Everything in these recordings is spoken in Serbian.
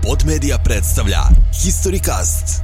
Pod Media predstavlja Historicast.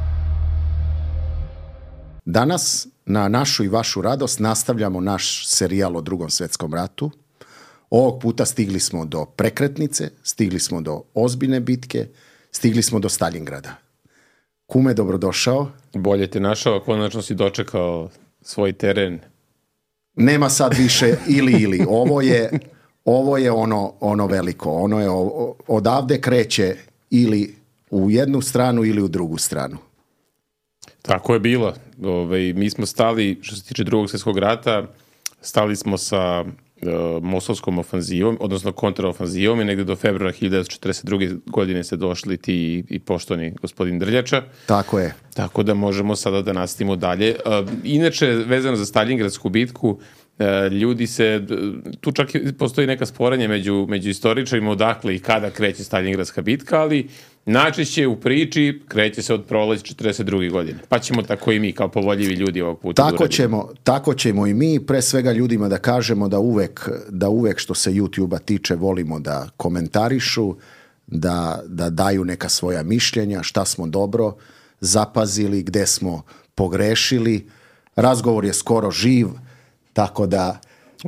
Danas, na našu i vašu radost, nastavljamo naš serijal o Drugom svjetskom ratu. Ovog puta stigli smo do prekretnice, stigli smo do ozbiljne bitke, stigli smo do Staljingrada. Kume, dobrodošao. Bolje te našao, konačno si dočekao svoj teren. Nema sad više ili. Ovo je ono veliko. Ono je odavde kreće ili u jednu stranu ili u drugu stranu. Tako je bilo. Mi smo stali, što se tiče Drugog svjetskog rata, stali smo sa Mostovskom ofanzivom, odnosno kontraofanzivom, i negdje do februara 1942. godine se došli ti i poštovani gospodin Drljača. Tako je. Tako da možemo sada da nastavimo dalje. Inače, vezano za Staljingradsku bitku, ljudi se, tu čak postoji neka sporanje među istoričarima odakle i kada kreće Staljingradska bitka, ali najčešće u priči kreće se od proleća 1942. godine. Pa ćemo tako i mi kao povoljivi ljudi ovog puta tako ćemo i mi, pre svega ljudima da kažemo da uvek što se YouTube-a tiče volimo da komentarišu, da daju neka svoja mišljenja, šta smo dobro zapazili, gde smo pogrešili. Razgovor je skoro živ, tako da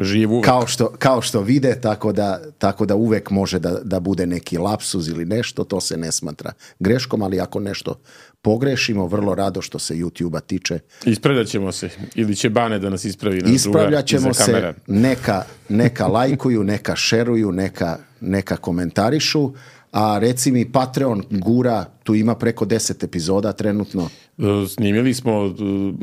kao što vide, tako da uvek može da bude neki lapsus ili nešto, to se ne smatra greškom, ali ako nešto pogrešimo, vrlo rado što se YouTube-a tiče. Ispravljat ćemo se, ili će Bane da nas ispravi. Ispravljat ćemo se, neka lajkuju, neka šeruju, neka komentarišu. A reci mi, Patreon gura, tu ima preko 10 epizoda trenutno. Snimili smo,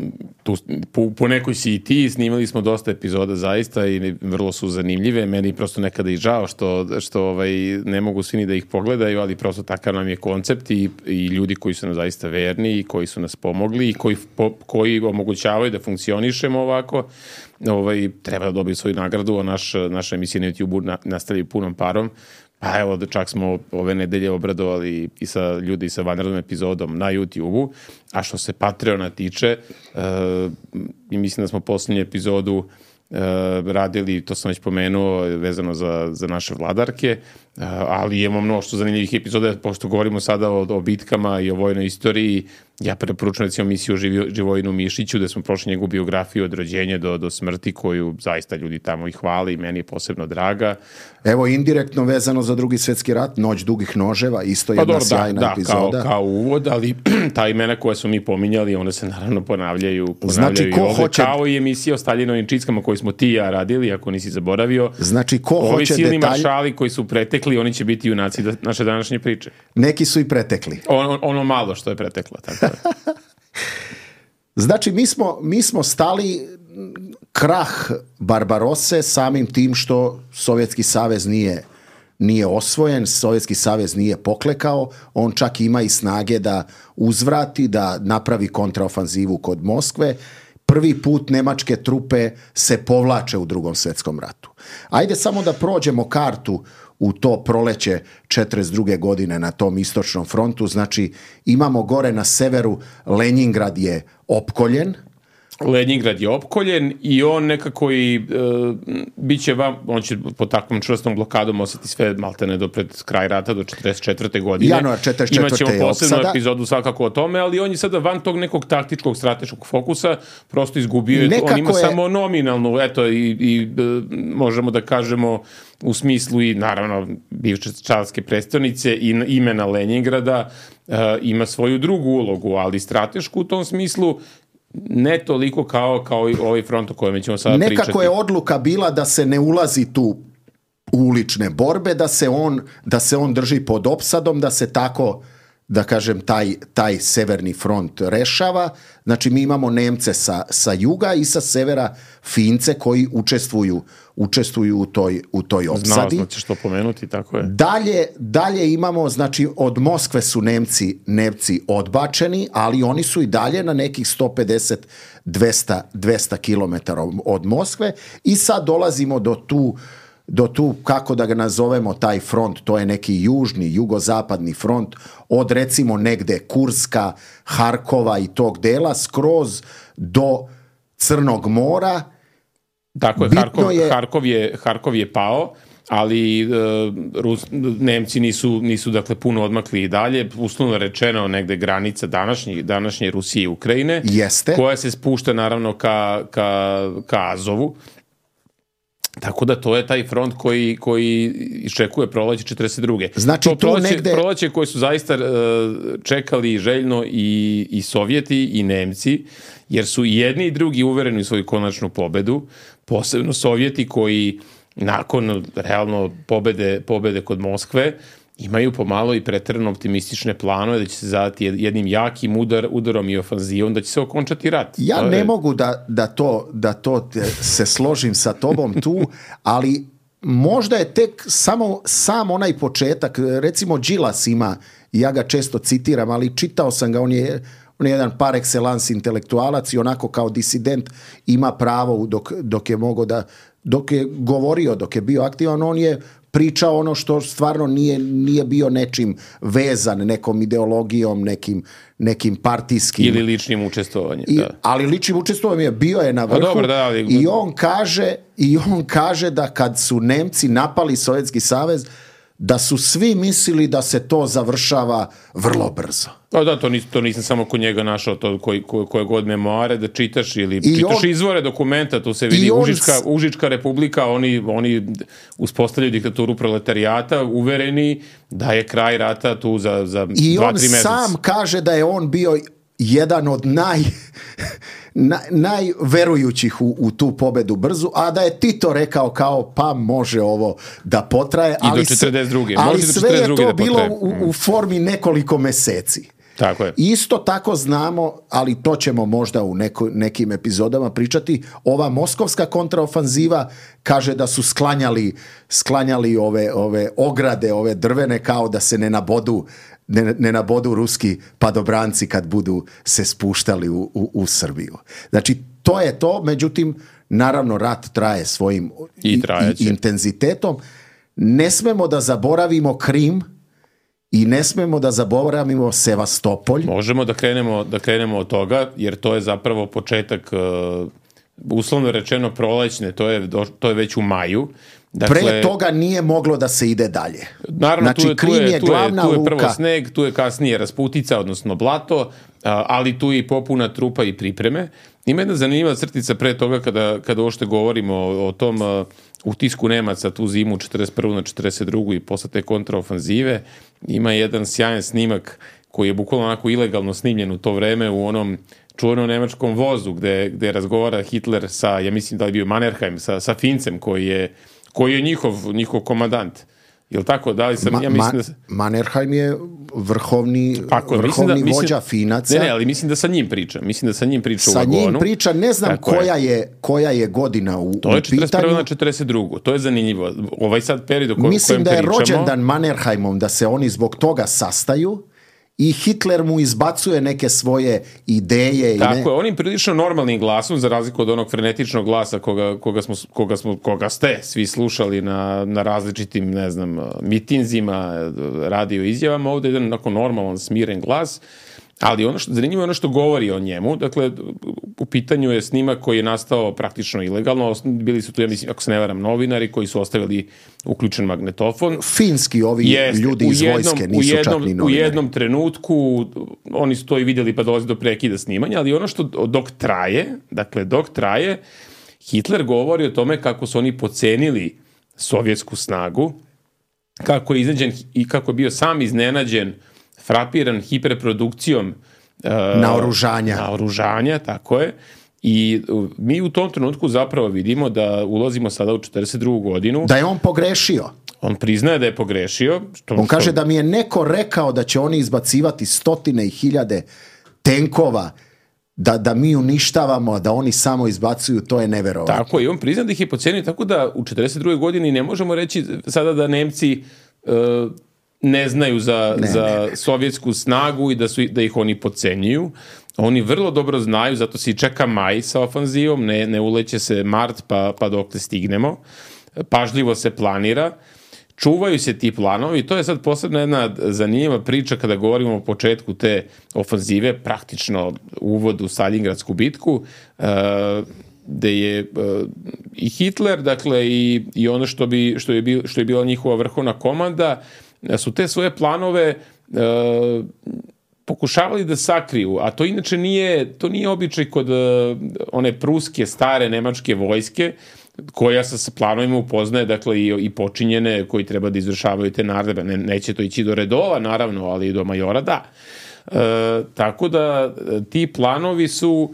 po nekoj si i ti, snimili smo dosta epizoda zaista i vrlo su zanimljive. Meni prosto nekada i žao što ne mogu svi ni da ih pogledaju, ali prosto takav nam je koncept i ljudi koji su nam zaista verni i koji su nas pomogli i koji omogućavaju da funkcionišemo ovako, treba da dobiju svoju nagradu, a naša emisija na YouTube nastavlja punom parom. Pa evo, čak smo ove nedelje obradovali i sa ljudi sa vanrednom epizodom na YouTube-u, a što se Patreona tiče, mislim da smo posljednju epizodu radili, to sam već pomenuo, vezano za naše vladarke, ali imamo mnoštvo zanimljivih epizoda, pošto govorimo sada o bitkama i o vojnoj istoriji. Ja preporučujem recimo emisiju o Živojinu Mišiću, gde smo prošli njegovu biografiju od rođenja do smrti, koju zaista ljudi tamo i hvale i meni je posebno draga. Evo, indirektno vezano za Drugi svjetski rat, Noć dugih noževa, isto jedna sjajna epizoda. Kao uvod, ali ta imena koja su mi pominjali, one se naravno ponavljaju znači, i ovdje, kao i emisija o Staljinovim čickama koju smo ti i ja radili, ako nisi zaboravio. Znači, ko ovi hoće silni maršali koji su pretekli, oni će biti junaci naše današnje priče. Neki su i pretekli. Ono malo što je preteklo, tako da. Znači, mi smo stali krah Barbarose samim tim što Sovjetski savez nije osvojen, Sovjetski savez nije poklekao, on čak ima i snage da uzvrati, da napravi kontraofanzivu kod Moskve. Prvi put nemačke trupe se povlače u Drugom svjetskom ratu. Ajde samo da prođemo kartu u to proleće 1942. godine na tom istočnom frontu. Znači, imamo gore na severu, Lenjingrad je opkoljen. Lenjingrad je opkoljen i on nekako bit će on će pod takvom čvrstom blokadom osjeti sve maltene do pred kraj rata, do 1944. godine. Januar 1944. Imaćemo posebnu epizodu svakako o tome, ali on je sada van tog nekog taktičkog, strateškog fokusa, prosto izgubio. On ima samo nominalnu, i možemo da kažemo u smislu i naravno bivše carske prestonice i imena Lenjingrada, ima svoju drugu ulogu, ali stratešku u tom smislu ne toliko kao i ovaj front o kojem ćemo sada pričati. Nekako je odluka bila da se ne ulazi tu u ulične borbe, da se on drži pod opsadom, da se tako, da kažem, taj severni front rešava. Znači, mi imamo Nemce sa juga i sa severa Fince koji učestvuju u toj opsadi. Znao ćeš to pomenuti, tako je. Dalje imamo, znači, od Moskve su Nemci odbačeni, ali oni su i dalje na nekih 150-200 km od Moskve i sad dolazimo do tu, kako da ga nazovemo, taj front, to je neki jugozapadni front, od recimo negde Kurska, Harkova i tog dela, skroz do Crnog mora. Tako je, Harkov je pao, ali Nemci nisu dakle puno odmakli i dalje, uslovno rečeno negde granica današnje Rusije i Ukrajine, Jeste. koja se spušta naravno ka Azovu. Tako da to je taj front koji iščekuje proleće 42. Znači, to proleće koje su zaista čekali željno i Sovjeti i Nemci, jer su i jedni i drugi uvereni u svoju konačnu pobedu, posebno Sovjeti koji nakon realno pobede kod Moskve imaju pomalo i preterano optimistične planove da će se zadati jednim jakim udarom i ofanzivom, da će se okončati rat. Ja ne mogu da to se složim sa tobom tu, ali možda je tek sam onaj početak, recimo Đilas ima, ja ga često citiram, ali čitao sam ga, on je jedan par excellence intelektualac i onako kao disident ima pravo dok je mogao dok je govorio, dok je bio aktivan, on je pričao ono što stvarno nije bio nečim vezan, nekom ideologijom, nekim partijskim. Ili ličnim učestvovanjem. Ali ličnim učestvovanjem bio je na vrhu. Dobro, I on kaže da kad su Nemci napali Sovjetski savez, da su svi mislili da se to završava vrlo brzo. To nisam samo kod njega našao, to koje god memoare da čitaš ili čitaš izvore dokumenta, tu se vidi Užička republika, oni uspostavljaju diktaturu proletarijata, uvereni da je kraj rata tu za 2-3 meseca. I on sam kaže da je on bio jedan od najverujućih u tu pobedu brzu, a da je Tito rekao kao pa može ovo da potraje, ali sve je to bilo u formi nekoliko meseci. Tako je. Isto tako znamo, ali to ćemo možda u nekim epizodama pričati, ova moskovska kontraofanziva kaže da su sklanjali ove ograde, ove drvene, kao da se ne nabodu ruski padobranci kad budu se spuštali u Srbiju. Znači, to je to, međutim, naravno, rat traje svojim intenzitetom. Ne smemo da zaboravimo Krim i ne smemo da zaboravimo Sevastopolj. Možemo da krenemo od toga, jer to je zapravo početak, uslovno rečeno prolećne, to je već u maju. Dakle, pre toga nije moglo da se ide dalje. Naravno, znači, tu je prvo sneg, tu je kasnije rasputica, odnosno blato, ali tu je i popuna trupa i pripreme. Ima jedna zanimljiva crtica pre toga kada ošte govorimo o tom utisku Nemaca tu zimu 41. na 42. i posle te kontraofanzive. Ima jedan sjajan snimak koji je bukvalno onako ilegalno snimljen u to vreme u onom čuvenom nemačkom vozu gde razgovara Hitler sa, ja mislim da je bio Mannerheim, sa Fincem koji je njihov komandant. Jel tako? Da li sam, ja mislim da... Mannerheim je vrhovni vođa Finaca. Ne, ali mislim da sa njim priča. U sa vagonu. Njim priča, ne znam koja je godina u pitanju. To je 41. na 42. To je zanimljivo. Ovaj sad period o kojem pričamo... Mislim da je rođendan Mannerheimom, da se oni zbog toga sastaju i Hitler mu izbacuje neke svoje ideje. Tako je, on im prilično normalnim glasom, za razliku od onog frenetičnog glasa koga ste svi slušali na različitim, ne znam, mitinzima, radio izjavama, ovdje je jedan onako normalan, smiren glas, ali zanimljivo je ono što govori o njemu. Dakle, u pitanju je snimak koji je nastao praktično ilegalno. Bili su tu, ja mislim, ako se ne varam, novinari koji su ostavili uključen magnetofon. Finski ljudi iz vojske nisu čak ni novinari. U jednom trenutku oni su to i vidjeli pa dolazi do prekida snimanja, ali ono što dok traje, Hitler govori o tome kako su oni pocenili sovjetsku snagu, kako je iznenađen i kako je bio sam iznenađen, frapiran hiperprodukcijom naoružanja, tako je. I mi u tom trenutku zapravo vidimo da ulazimo sada u 42. godinu. Da je on pogrešio. On priznaje da je pogrešio. On kaže da mi je neko rekao da će oni izbacivati 100.000 tenkova, da mi uništavamo, da oni samo izbacuju, to je neverovatno. Tako, i on prizna da ih je pocenio, tako da u 42. godini ne možemo reći sada da Nemci ne znaju za sovjetsku snagu i da ih oni podcenjuju. Oni vrlo dobro znaju, zato se i čeka maj sa ofanzivom, ne uleće se mart pa dokle stignemo. Pažljivo se planira, čuvaju se ti planovi. To je sad posebno jedna zanimljiva priča kada govorimo o početku te ofanzive, praktično uvod u Stalingradsku bitku. gde je i Hitler, dakle i ono što je bila njihova vrhovna komanda, su te svoje planove pokušavali da sakriju, a to inače nije običaj kod one pruske stare nemačke vojske, koja se sa planovima upoznaje, dakle i počinjene koji treba da izvršavaju te naredbe. Neće to ići do redova, naravno, ali i do majora, da. Tako da ti planovi su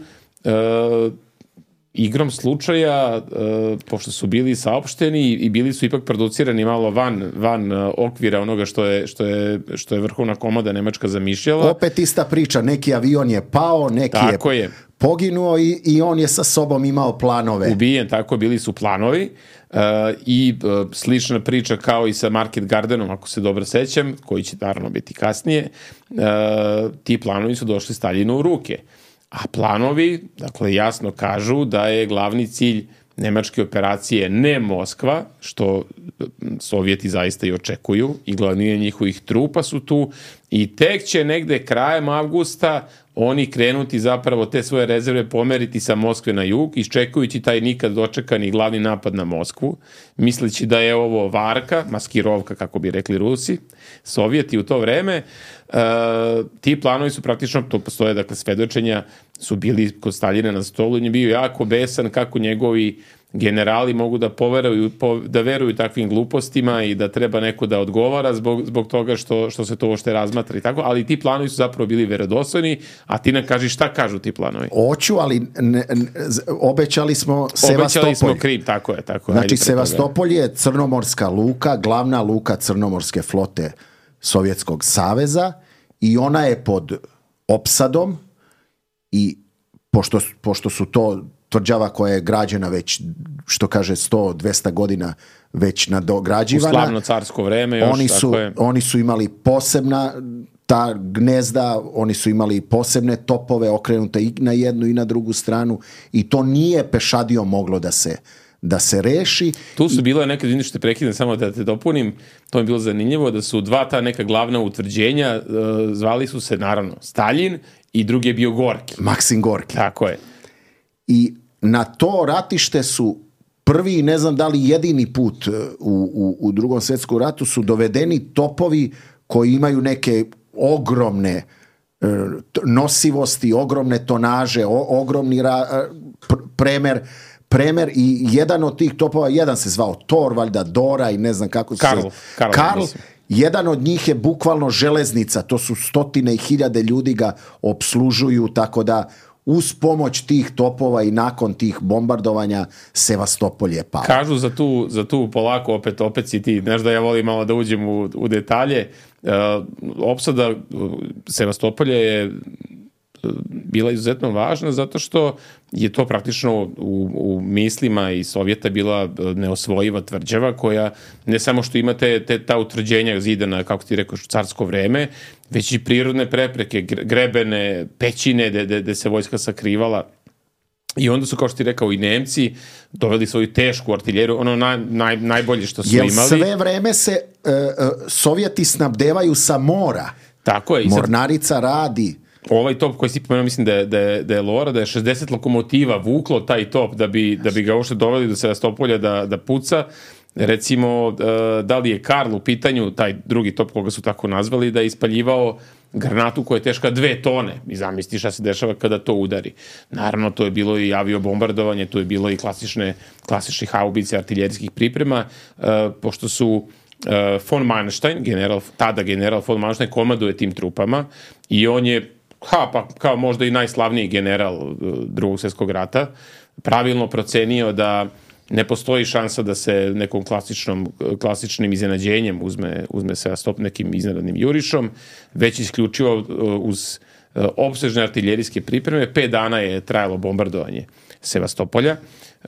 igrom slučaja, pošto su bili saopšteni i bili su ipak producirani malo van okvira onoga što je vrhovna komanda nemačka zamišljala. Opet ista priča, neki avion je pao, neki je poginuo i on je sa sobom imao planove. Ubijen, tako, bili su planovi. I slična priča kao i sa Market Gardenom, ako se dobro sećam, koji će naravno biti kasnije, ti planovi su došli Staljinu u ruke. A planovi, dakle, jasno kažu da je glavni cilj nemačke operacije ne Moskva, što Sovjeti zaista i očekuju, i glavnije njihovih trupa su tu, i tek će negde krajem avgusta oni krenuti zapravo te svoje rezerve pomeriti sa Moskve na jug, iščekujući taj nikad dočekani glavni napad na Moskvu, misleći da je ovo varka, maskirovka, kako bi rekli Rusi, Sovjeti u to vreme. Ti planovi su praktično, to postoje, dakle, svedočenja, su bili kod Staljina na stolu i je bio jako besan kako njegovi generali mogu da veruju takvim glupostima i da treba neko da odgovara zbog toga što se to uopšte razmatra i tako, ali ti planovi su zapravo bili verodostojni, a ti nam kaži šta kažu ti planovi. Hoću, ali obećali smo Sevastopolj. Obećali smo Krim, tako je. Znači, Sevastopolj je crnomorska luka, glavna luka crnomorske flote Sovjetskog saveza i ona je pod opsadom i pošto su to tvrđava koja je građena već, što kaže, 100-200 godina već nadograđivana. U slavno carsko vreme još. Oni su imali posebna ta gnezda, oni su imali posebne topove okrenute i na jednu i na drugu stranu i to nije pešadijom moglo da se reši. Tu su bilo nekad, vidiš te prekidam, samo da te dopunim, to je bilo zanimljivo, da su dva ta neka glavna utvrđenja, zvali su se naravno Staljin i drugi je bio Gorki. Maksim Gorki. Tako je. I na to ratište su prvi, ne znam da li jedini put u Drugom svjetskom ratu su dovedeni topovi koji imaju neke ogromne nosivosti, ogromne tonaže, ogromni premer i jedan od tih topova, jedan se zvao Thor, valjda Dora i ne znam kako se Karl. Jedan od njih je bukvalno železnica, to su stotine i hiljade ljudi ga opslužuju, tako da uz pomoć tih topova i nakon tih bombardovanja Sevastopolj je pao. Kažu za tu polako, opet si ti, znaš da ja volim malo da uđem u detalje. Opsada Sevastopolja je bila izuzetno važna zato što je to praktično u mislima i Sovjeta bila neosvojiva tvrđava koja ne samo što ima ta utvrđenja zidana, kako ti rekao, carsko vreme, već i prirodne prepreke, grebene, pećine gde se vojska sakrivala. I onda su, kao što ti rekao, i Nemci doveli svoju tešku artiljeriju, ono najbolje što su imali. Sve vreme se Sovjeti snabdevaju sa mora. Tako je. Mornarica radi. Ovaj top koji si pomenuo, mislim da je Lora, da je 60 lokomotiva vuklo taj top da bi ga uopšte doveli do Sevastopolja da puca. Recimo, da li je Karl u pitanju, taj drugi top koga su tako nazvali, da je ispaljivao granatu koja je teška 2 tone. I zamisli šta se dešava kada to udari. Naravno, to je bilo i aviobombardovanje, to je bilo i klasični haubice artiljerijskih priprema, pošto su von Manstein, tada general von Manstein, komanduje tim trupama i on je kao možda i najslavniji general Drugog svjetskog rata, pravilno procenio da ne postoji šansa da se nekom klasičnim iznenađenjem uzme Sevastopolj, nekim iznenadnim jurišom, već isključivo uz opsežne artiljerijske pripreme. 5 dana je trajalo bombardovanje Sevastopolja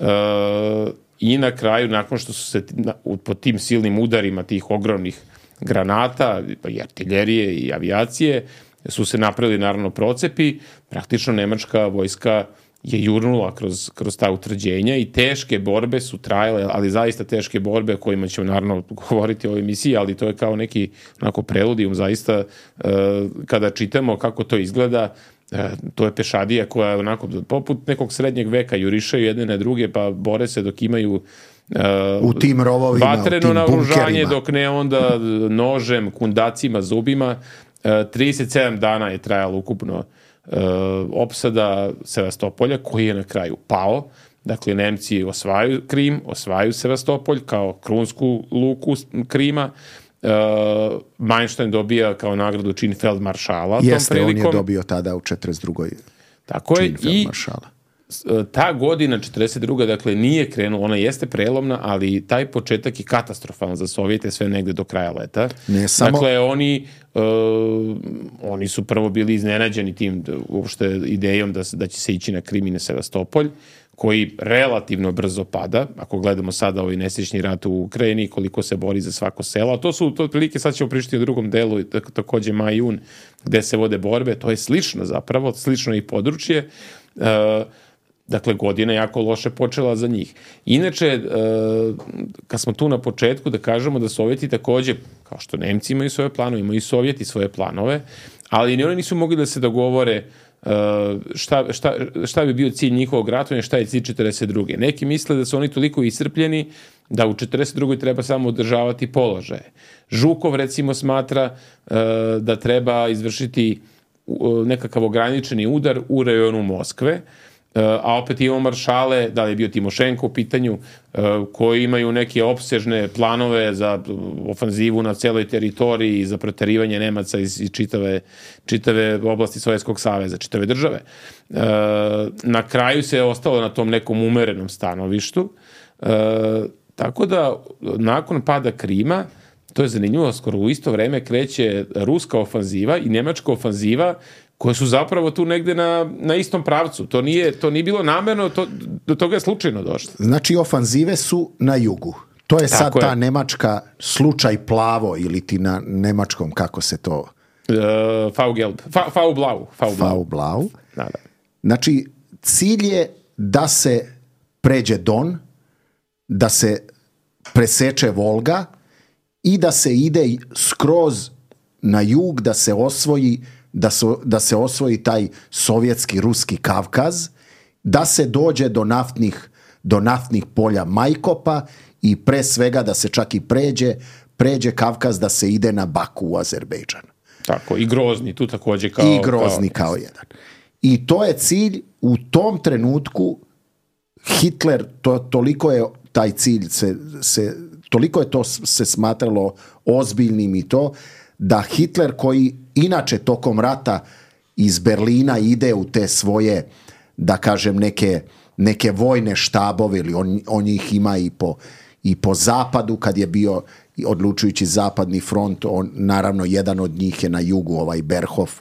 i na kraju, nakon što su se pod tim silnim udarima tih ogromnih granata i artiljerije i avijacije su se napravili naravno procepi, praktično nemačka vojska je jurnula kroz ta utvrđenja i teške borbe su trajale, ali zaista teške borbe o kojima ćemo naravno govoriti o ovoj emisiji, ali to je kao neki onako preludijum zaista kada čitamo kako to izgleda. To je pešadija koja je onako poput nekog srednjeg veka jurišaju jedne na druge pa bore se dok imaju u tim rovovima, vatreno naoružanje, dok ne onda nožem, kundacima, zubima. 37 dana je trajalo ukupno opsada Sevastopolja, koji je na kraju pao. Dakle, Nemci osvajaju Krim, osvajaju Sevastopolj kao krunsku luku Krima. Manštajn dobija kao nagradu čin feldmaršala. Jeste, on je dobio tada u 42. Tako je, čin feldmaršala. Ta godina 42. dakle nije krenula, ona jeste prelomna, ali taj početak je katastrofalan za Sovjete, sve negde do kraja leta. Ne samo... Dakle, oni su prvo bili iznenađeni tim uopšte idejom da će se ići na Krim i na Sevastopolj, koji relativno brzo pada, ako gledamo sada ovaj nesrećni rat u Ukrajini, koliko se bori za svako selo, a to otprilike, sad ćemo pričati o drugom delu, takođe maj, jun, gde se vode borbe, to je slično zapravo, slično i područje. Dakle, godina jako loše počela za njih. Inače, kad smo tu na početku, da kažemo da Sovjeti takođe, kao što Nemci imaju svoje planove, imaju i Sovjeti svoje planove, ali ni oni nisu mogli da se dogovore šta bi bio cilj njihovog ratovanja, šta je cilj 42. Neki misle da su oni toliko iscrpljeni da u 42. treba samo održavati položaje. Žukov, recimo, smatra da treba izvršiti nekakav ograničeni udar u rajonu Moskve, a opet imamo maršale, da li je bio Timošenko u pitanju, koji imaju neke opsežne planove za ofanzivu na celoj teritoriji i za proterivanje Nemaca iz čitave oblasti Sovjetskog saveza, čitave države. Na kraju se je ostalo na tom nekom umerenom stanovištu, tako da nakon pada Krima, to je zanimljivo, skoro u isto vreme kreće ruska ofanziva i nemačka ofanziva, koje su zapravo tu negde na istom pravcu. To nije bilo namerno, do toga je slučajno došlo. Znači, ofanzive su na jugu. To je sad ta nemačka slučaj plavo, ili ti na nemačkom, kako se to... V-blau. V-blau. Znači, cilj je da se pređe Don, da se preseče Volga i da se ide skroz na jug, da se osvoji da se osvoji taj sovjetski ruski Kavkaz, da se dođe do naftnih polja Majkopa i pre svega da se čak i pređe Kavkaz, da se ide na Baku u Azerbejdžan. Tako, i Grozni tu takođe kao jedan. I to je cilj u tom trenutku. Hitler, toliko je taj cilj toliko je to se smatralo ozbiljnim i to, da Hitler, koji inače tokom rata iz Berlina ide u te svoje, da kažem, neke vojne štabove, ili on ih ima i po zapadu, kad je bio odlučujući zapadni front, naravno jedan od njih je na jugu, ovaj Berhof,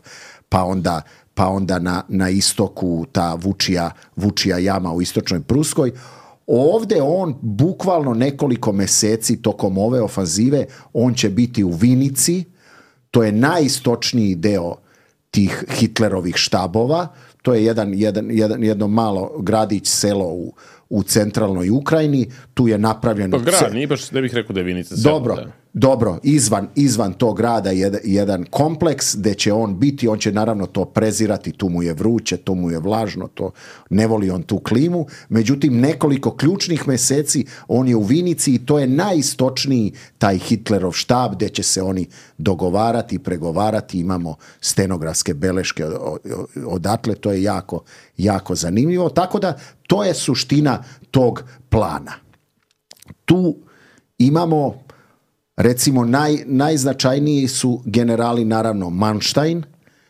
pa onda na istoku ta Vučija jama u istočnoj Pruskoj. Ovdje on bukvalno nekoliko meseci tokom ove ofanzive, on će biti u Vinici. To je najistočniji deo tih Hitlerovih štabova. To je jedno malo gradić, selo u centralnoj Ukrajini. Tu je napravljeno... Pa grad, nije baš, ne bih rekao da je Vinica selo. Dobro, izvan tog grada jedan kompleks gde će on biti, on će naravno to prezirati, tu mu je vruće, tu mu je vlažno, to ne voli on tu klimu, međutim nekoliko ključnih meseci on je u Vinici i to je najistočniji taj Hitlerov štab gde će se oni dogovarati i pregovarati, imamo stenografske beleške odatle, to je jako, jako zanimljivo, tako da to je suština tog plana. Tu imamo, recimo, najznačajniji su generali, naravno, Manštajn,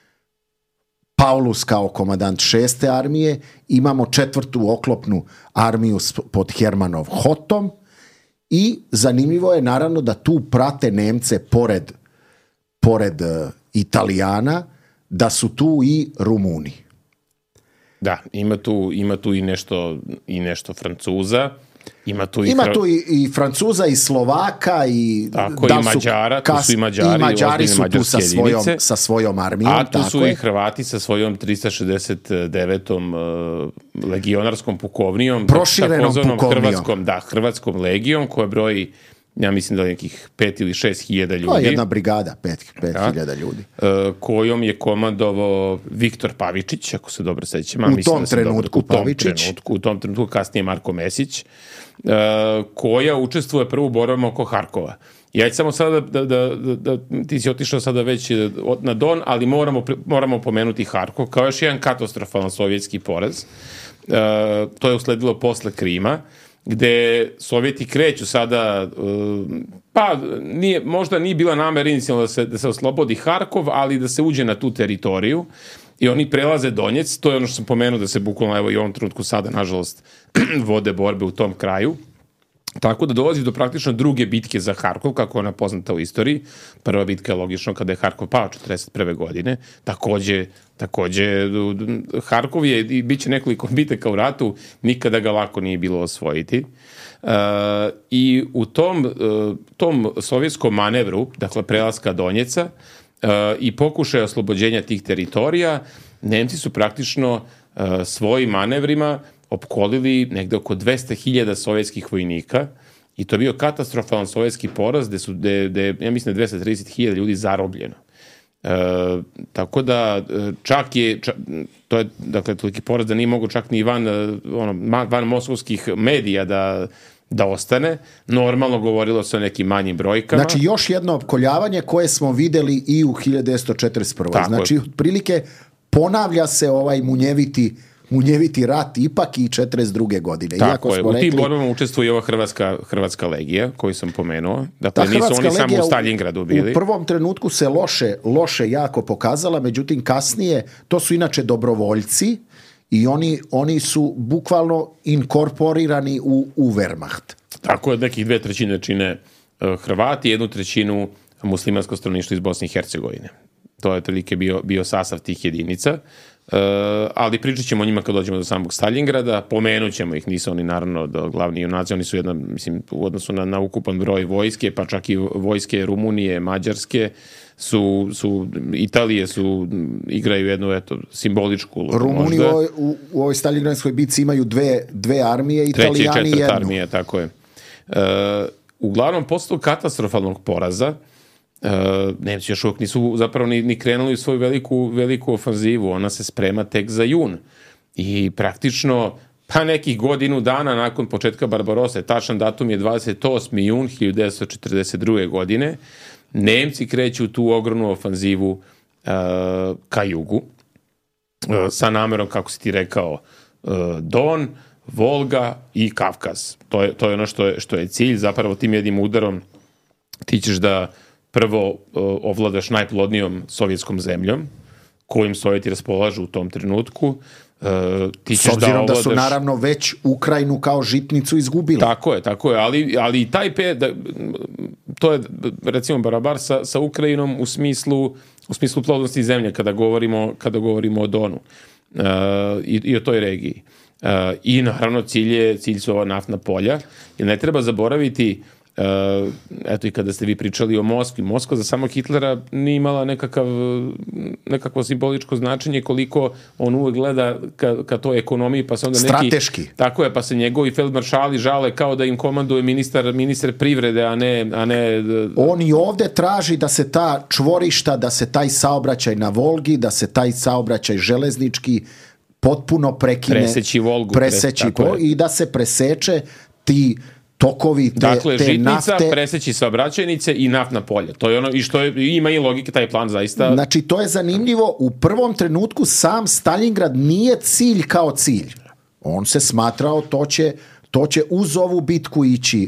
Paulus kao komandant 6. armije, imamo 4. oklopnu armiju pod Hermanov Hotom i zanimljivo je, naravno, da tu prate Nemce pored Italijana, da su tu i Rumuni. Da, ima tu i nešto Francuza. Ima tu i Francuza i Slovaka i tako, i Mađara, tu su i Mađari su tu sa svojom armijom. A tu su i Hrvati sa svojom 369. Legionarskom pukovnijom, proširenom pukovnijom. Hrvatskom legijom, koja broji ja mislim da je nekih 5 ili 6 hiljada ljudi. To je jedna brigada, 5.000 ljudi. Kojom je komandovao Viktor Pavičić, ako se dobro sećam. U tom trenutku Pavičić. U tom trenutku, kasnije Marko Mesić, koja učestvuje prvo u borbama oko Harkova. Ja ću samo sada da ti si otišao sada već na Don, ali moramo pomenuti Harkov kao još jedan katastrofalan sovjetski poraz. To je usledilo posle Krima, gde Sovjeti kreću sada, možda nije bila namera inicijalno da se oslobodi Harkov, ali da se uđe na tu teritoriju i oni prelaze Donjec, to je ono što sam pomenuo da se bukvalno evo i u ovom trenutku sada, nažalost, vode borbe u tom kraju. Tako da dolazi do praktično druge bitke za Harkov, kako je ona poznata u istoriji. Prva bitka je logično kada je Harkov pao 1941. godine. Takođe, Harkov je, i bit će nekoliko bitaka u ratu, nikada ga lako nije bilo osvojiti. I u tom sovjetskom manevru, dakle prelaska Donjeca i pokušaja oslobođenja tih teritorija, Nemci su praktično svojim manevrima opkolili negde oko 200.000 sovjetskih vojnika i to je bio katastrofalan sovjetski poraz gde ja mislim da je 230.000 ljudi zarobljeno. Tako da to je dakle toliki poraz da nije mogo čak ni van moskovskih medija da ostane. Normalno govorilo se o nekim manjim brojkama. Znači još jedno opkoljavanje koje smo videli i u 1941. Tako znači je. otprilike ponavlja se ovaj munjeviti rat ipak i 42. godine. Tako je, u tim borbama učestvuje ova Hrvatska legija koju sam pomenuo. Dakle, nisu oni samo u Staljingradu bili. U prvom trenutku se loše jako pokazala, međutim kasnije, to su inače dobrovoljci i oni su bukvalno inkorporirani u Wehrmacht. Tako je, nekih 2/3 čine Hrvati, 1/3 muslimansko stanovništvo iz Bosne i Hercegovine. To je otprilike bio sastav tih jedinica. Ali pričat ćemo o njima kad dođemo do samog Staljingrada, pomenut ćemo ih, nisu oni naravno glavni junaci, oni su jedna, mislim, u odnosu na ukupan broj vojske, pa čak i vojske Rumunije, Mađarske, Italije igraju jednu simboličku ulogu. Rumuni u ovoj Staljingradskoj bitci imaju dve armije, Italijani jednu. 3. i 4. armija, tako je. Uglavnom, posle katastrofalnog poraza, Nemci još uvijek nisu zapravo ni krenuli u svoju veliku ofanzivu, ona se sprema tek za jun i praktično nekih godinu dana nakon početka Barbarose, tačan datum je 28. jun 1942. godine, Nemci kreću tu ogromnu ofanzivu ka jugu sa namerom, kako si ti rekao, Don, Volga i Kavkaz. To je ono što je cilj, zapravo tim jednim udarom ti ćeš da prvo ovladaš najplodnijom sovjetskom zemljom, kojim Sovjeti raspolažu u tom trenutku. S obzirom da su naravno već Ukrajinu kao žitnicu izgubili. Tako je, ali i taj to je recimo barabar sa Ukrajinom u smislu plodnosti zemlje kada govorimo o Donu i o toj regiji. I naravno cilj su ova naftna polja, jer ne treba zaboraviti, eto i kada ste vi pričali o Moskvi, Moskva za samog Hitlera nije imala nekakvo simboličko značenje koliko on uvek gleda ka toj ekonomiji, pa se onda strateški. Tako je, pa se njegovi feldmaršali žale kao da im komanduje ministar privrede, a ne... On i ovde traži da se ta čvorišta, da se taj saobraćaj na Volgi, da se taj saobraćaj železnički potpuno prekine. Preseći Volgu. I da se preseče ti tokovi te nafte. Dakle, žitnica, preseći saobraćajnice i naftna polja. To je ono i što ima i logike taj plan zaista. Znači, to je zanimljivo. U prvom trenutku sam Staljingrad nije cilj kao cilj. On se smatrao to će uz ovu bitku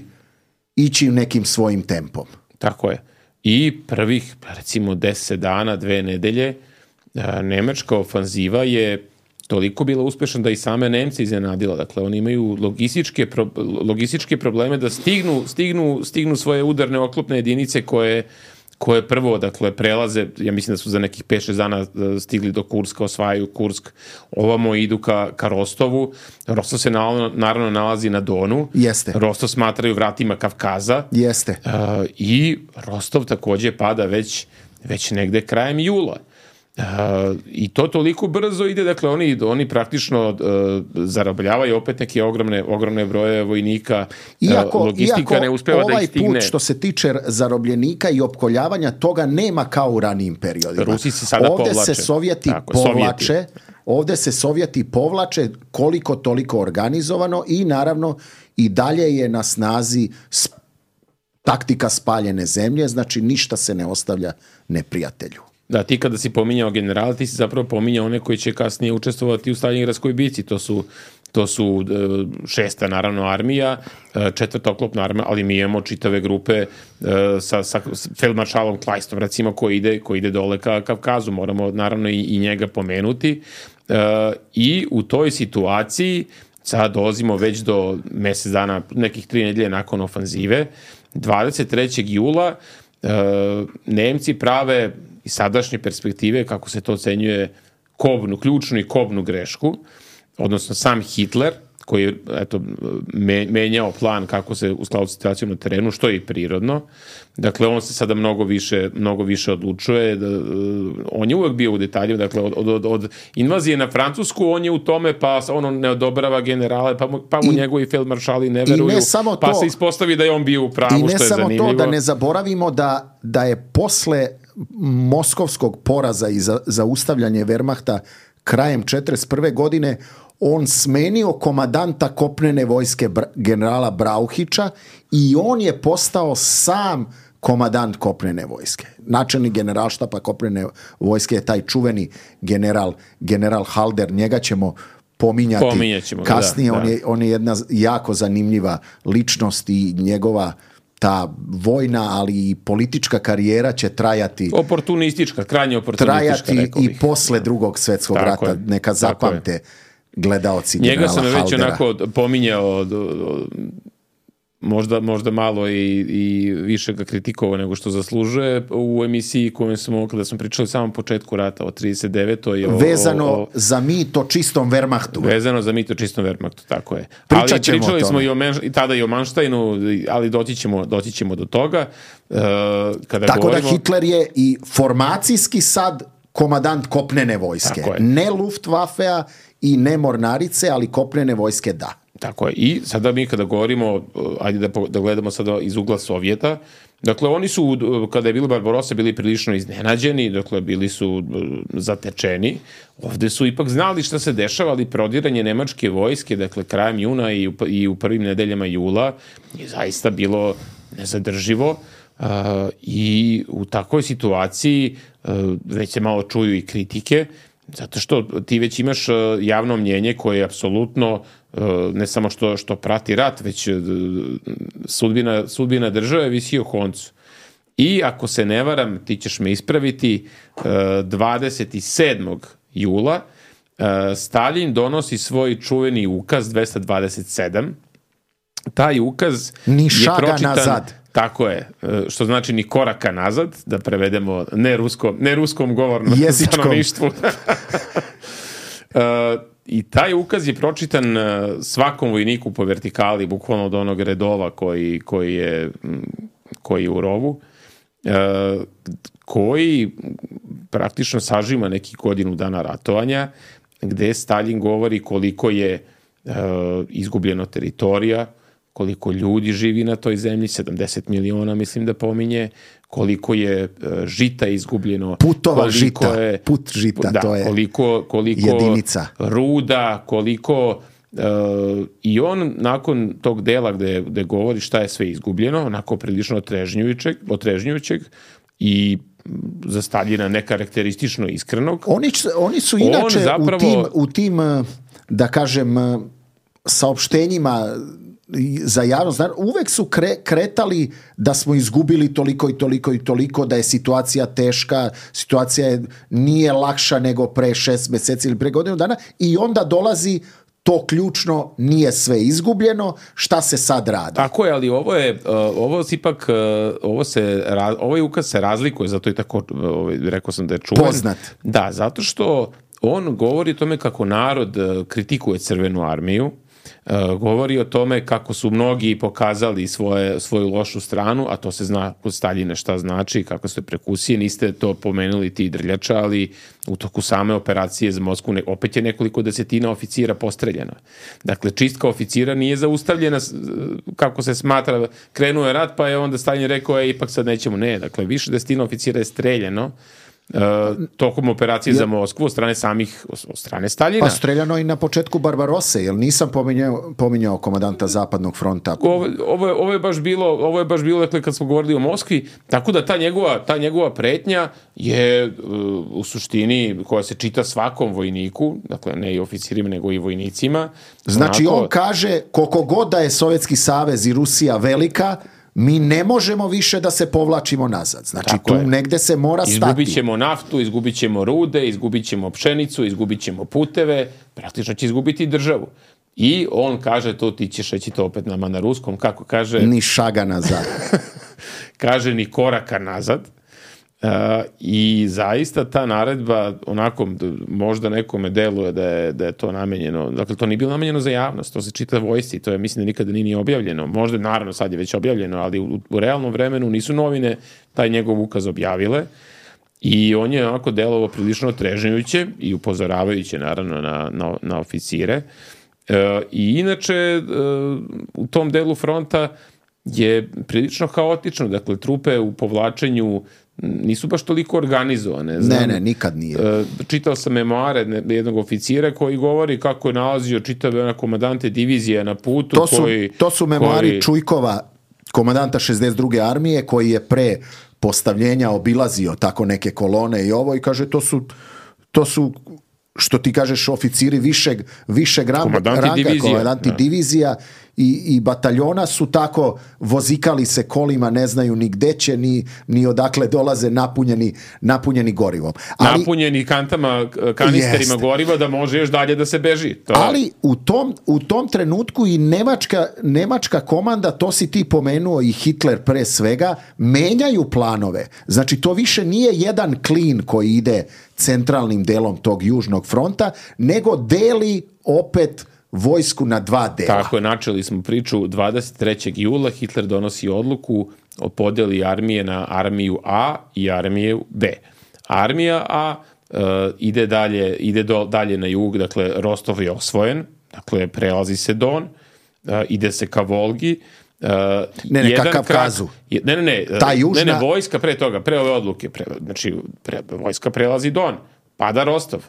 ići nekim svojim tempom. Tako je. I prvih, recimo, 10 dana, 2 nedelje, nemačka ofanziva je toliko bila uspešna da i same Nemci iznenadila. Dakle, oni imaju logističke probleme da stignu svoje udarne oklopne jedinice koje prvo, dakle, prelaze, ja mislim da su za nekih 5-6 dana stigli do Kurska, osvajaju Kursk, ovamo idu ka Rostovu. Rostov se naravno nalazi na Donu. Jeste. Rostov smatraju vratima Kavkaza. Jeste. I Rostov takođe pada već negde krajem jula. I to toliko brzo ide, dakle oni praktično zarobljavaju opet neke ogromne broje vojnika, logistika ne uspeva da ih stigne. Ovaj put što se tiče zarobljenika i opkoljavanja, toga nema kao u ranijim periodima. Rusi se sada ovdje povlače. Se Sovjeti povlače. Ovdje se Sovjeti povlače koliko toliko organizovano i naravno i dalje je na snazi taktika spaljene zemlje, znači ništa se ne ostavlja neprijatelju. Da, ti kada si pominjao generala, ti si zapravo pominjao one koji će kasnije učestvovati u Staljingradskoj bici. To su 6. naravno armija, 4. oklopna armija, ali mi imamo čitave grupe sa feldmaršalom Kleistom, recimo, koji ide dole ka Kavkazu. Moramo naravno i njega pomenuti. I u toj situaciji sad dolazimo već do mjesec dana, nekih 3 nedelje nakon ofanzive. 23. jula Nemci prave iz sadašnje perspektive, kako se to ocenjuje, ključnu i kobnu grešku, odnosno sam Hitler, koji je menjao plan kako se u skladu s situacijom na terenu, što je i prirodno. Dakle, on se sada mnogo više odlučuje. On je uvek bio u detaljima, dakle, od invazije na Francusku, on je u tome, pa ono ne odobrava generale, pa mu njegovi feldmaršali ne veruju, pa se ispostavi da je on bio u pravu, što je zanimljivo. I ne samo to, da ne zaboravimo da je posle moskovskog poraza i zaustavljanje Wehrmachta krajem 1941. godine on smenio komandanta kopnene vojske generala Brauhića i on je postao sam komandant kopnene vojske. Načelnik generalštapa kopnene vojske je taj čuveni general Halder, njega ćemo pominjati kasnije. Da. On je jedna jako zanimljiva ličnost i njegova ta vojna, ali i politička karijera će trajati. Krajnje oportunistička, trajati i posle Drugog svjetskog rata. Neka zapamte gledaoci njega generala sam već Haldera. onako pominjao, možda malo i više ga kritikovao nego što zaslužuje u emisiji kada smo pričali u samom početku rata o 39. Vezano za mito čistom Wehrmachtu. Vezano za mito čistom Wehrmachtu, tako je. Ali pričali smo tada i o Manštajnu, ali doći ćemo do toga. Tako da Hitler je i formacijski sad komandant kopnene vojske. Ne Luftwaffea i ne mornarice, ali kopnene vojske da. Tako je. I sada mi kada govorimo, ajde da gledamo sada iz ugla Sovjeta, dakle oni su, kada je bilo Barbarossa, bili prilično iznenađeni, dakle bili su zatečeni. Ovde su ipak znali šta se dešava, ali prodiranje nemačke vojske, dakle krajem juna i u prvim nedeljama jula je zaista bilo nezadrživo. I u takvoj situaciji već se malo čuju i kritike, zato što ti već imaš javno mnjenje koje je apsolutno ne samo što prati rat, već sudbina države visi o koncu. I ako se ne varam, ti ćeš me ispraviti, 27. jula Stalin donosi svoj čuveni ukaz 227. Taj ukaz ni šaga je pročitan nazad. Tako je, što znači ni koraka nazad, da prevedemo neruskom govornom stanovništvu. I taj ukaz je pročitan svakom vojniku po vertikali, bukvalno od onog redova koji je u rovu, koji praktično sažima neki godinu dana ratovanja, gde Stalin govori koliko je izgubljeno teritorija, koliko ljudi živi na toj zemlji, 70 miliona mislim da pominje, koliko je žita izgubljeno, put žita, da, to je koliko jedinica ruda, koliko i on nakon tog dela gde govori šta je sve izgubljeno, onako prilično otrežnjujućeg i za Staljina nekarakteristično iskrenog. Oni su inače u tim da kažem saopštenjima za javnost, uvek su kretali da smo izgubili toliko i toliko i toliko, da je situacija teška, situacija nije lakša nego pre 6 mjeseci ili pre godinu dana, i onda dolazi to ključno, nije sve izgubljeno, šta se sad radi? Tako je, ali ovaj ukaz se razlikuje, zato je tako, rekao sam da je čuven. Poznat. Da, zato što on govori o tome kako narod kritikuje Crvenu armiju, govori o tome kako su mnogi pokazali svoju lošu stranu, a to se zna kod Staljina šta znači, kako su prekusije, niste to pomenuli ti Drljača, ali u toku same operacije za Moskvu opet je nekoliko desetina oficira postreljeno. Dakle, čistka oficira nije zaustavljena, kako se smatra, krenuo je rat, pa je onda Staljin rekao, ipak sad nećemo, ne, dakle, više desetina oficira je streljeno tokom operacije za Moskvu od strane Staljina. Pa streljano i na početku Barbarose, jer nisam pominjao komandanta Zapadnog fronta. Ovo je baš bilo dakle, kad smo govorili o Moskvi, tako da ta njegova pretnja je u suštini koja se čita svakom vojniku, dakle ne i oficirima nego i vojnicima. Znači on kaže koliko god da je Sovjetski savez i Rusija velika, mi ne možemo više da se povlačimo nazad. Znači tu negde se mora stati. Izgubit ćemo naftu, izgubit ćemo rude, izgubit ćemo pšenicu, izgubit ćemo puteve, praktično će izgubiti državu. I on kaže, to ti ćeš reći to opet nama na ruskom, kako kaže... Ni šaga nazad. Kaže, ni koraka nazad. I zaista ta naredba, onako, možda nekome deluje da je to namenjeno, dakle to nije bilo namenjeno za javnost, to se čita vojsci, to je, mislim da nikada nije objavljeno, možda naravno sad je već objavljeno, ali u realnom vremenu nisu novine taj njegov ukaz objavile i on je onako delovao prilično otrežnjujuće i upozoravajuće naravno na oficire. I inače u tom delu fronta je prilično haotično, dakle trupe u povlačenju nisu baš toliko organizovane. Ne, nikad nije. Čitao sam memoare jednog oficira koji govori kako je nalazio čitave komandante divizije na putu. To su memoari Čujkova, komandanta 62. armije, koji je pre postavljenja obilazio tako neke kolone i ovo i kaže to su što ti kažeš oficiri višeg ranga, komandanti divizija i bataljona su tako vozikali se kolima, ne znaju ni gde će, ni odakle dolaze napunjeni gorivom. Napunjeni kanisterima goriva da može još dalje da se beži. Ali u tom trenutku i nemačka komanda, to si ti pomenuo i Hitler pre svega, menjaju planove. Znači to više nije jedan klin koji ide centralnim delom tog južnog fronta, nego deli opet vojsku na dva dela. Tako je, načeli smo priču 23. jula, Hitler donosi odluku o podeli armije na armiju A i armiju B. Armija A ide dalje na jug, dakle Rostov je osvojen, dakle prelazi se Don, ide se ka Volgi, Kavkazu. Ne, vojska pre toga, pre ove odluke, vojska prelazi Don, pada Rostov.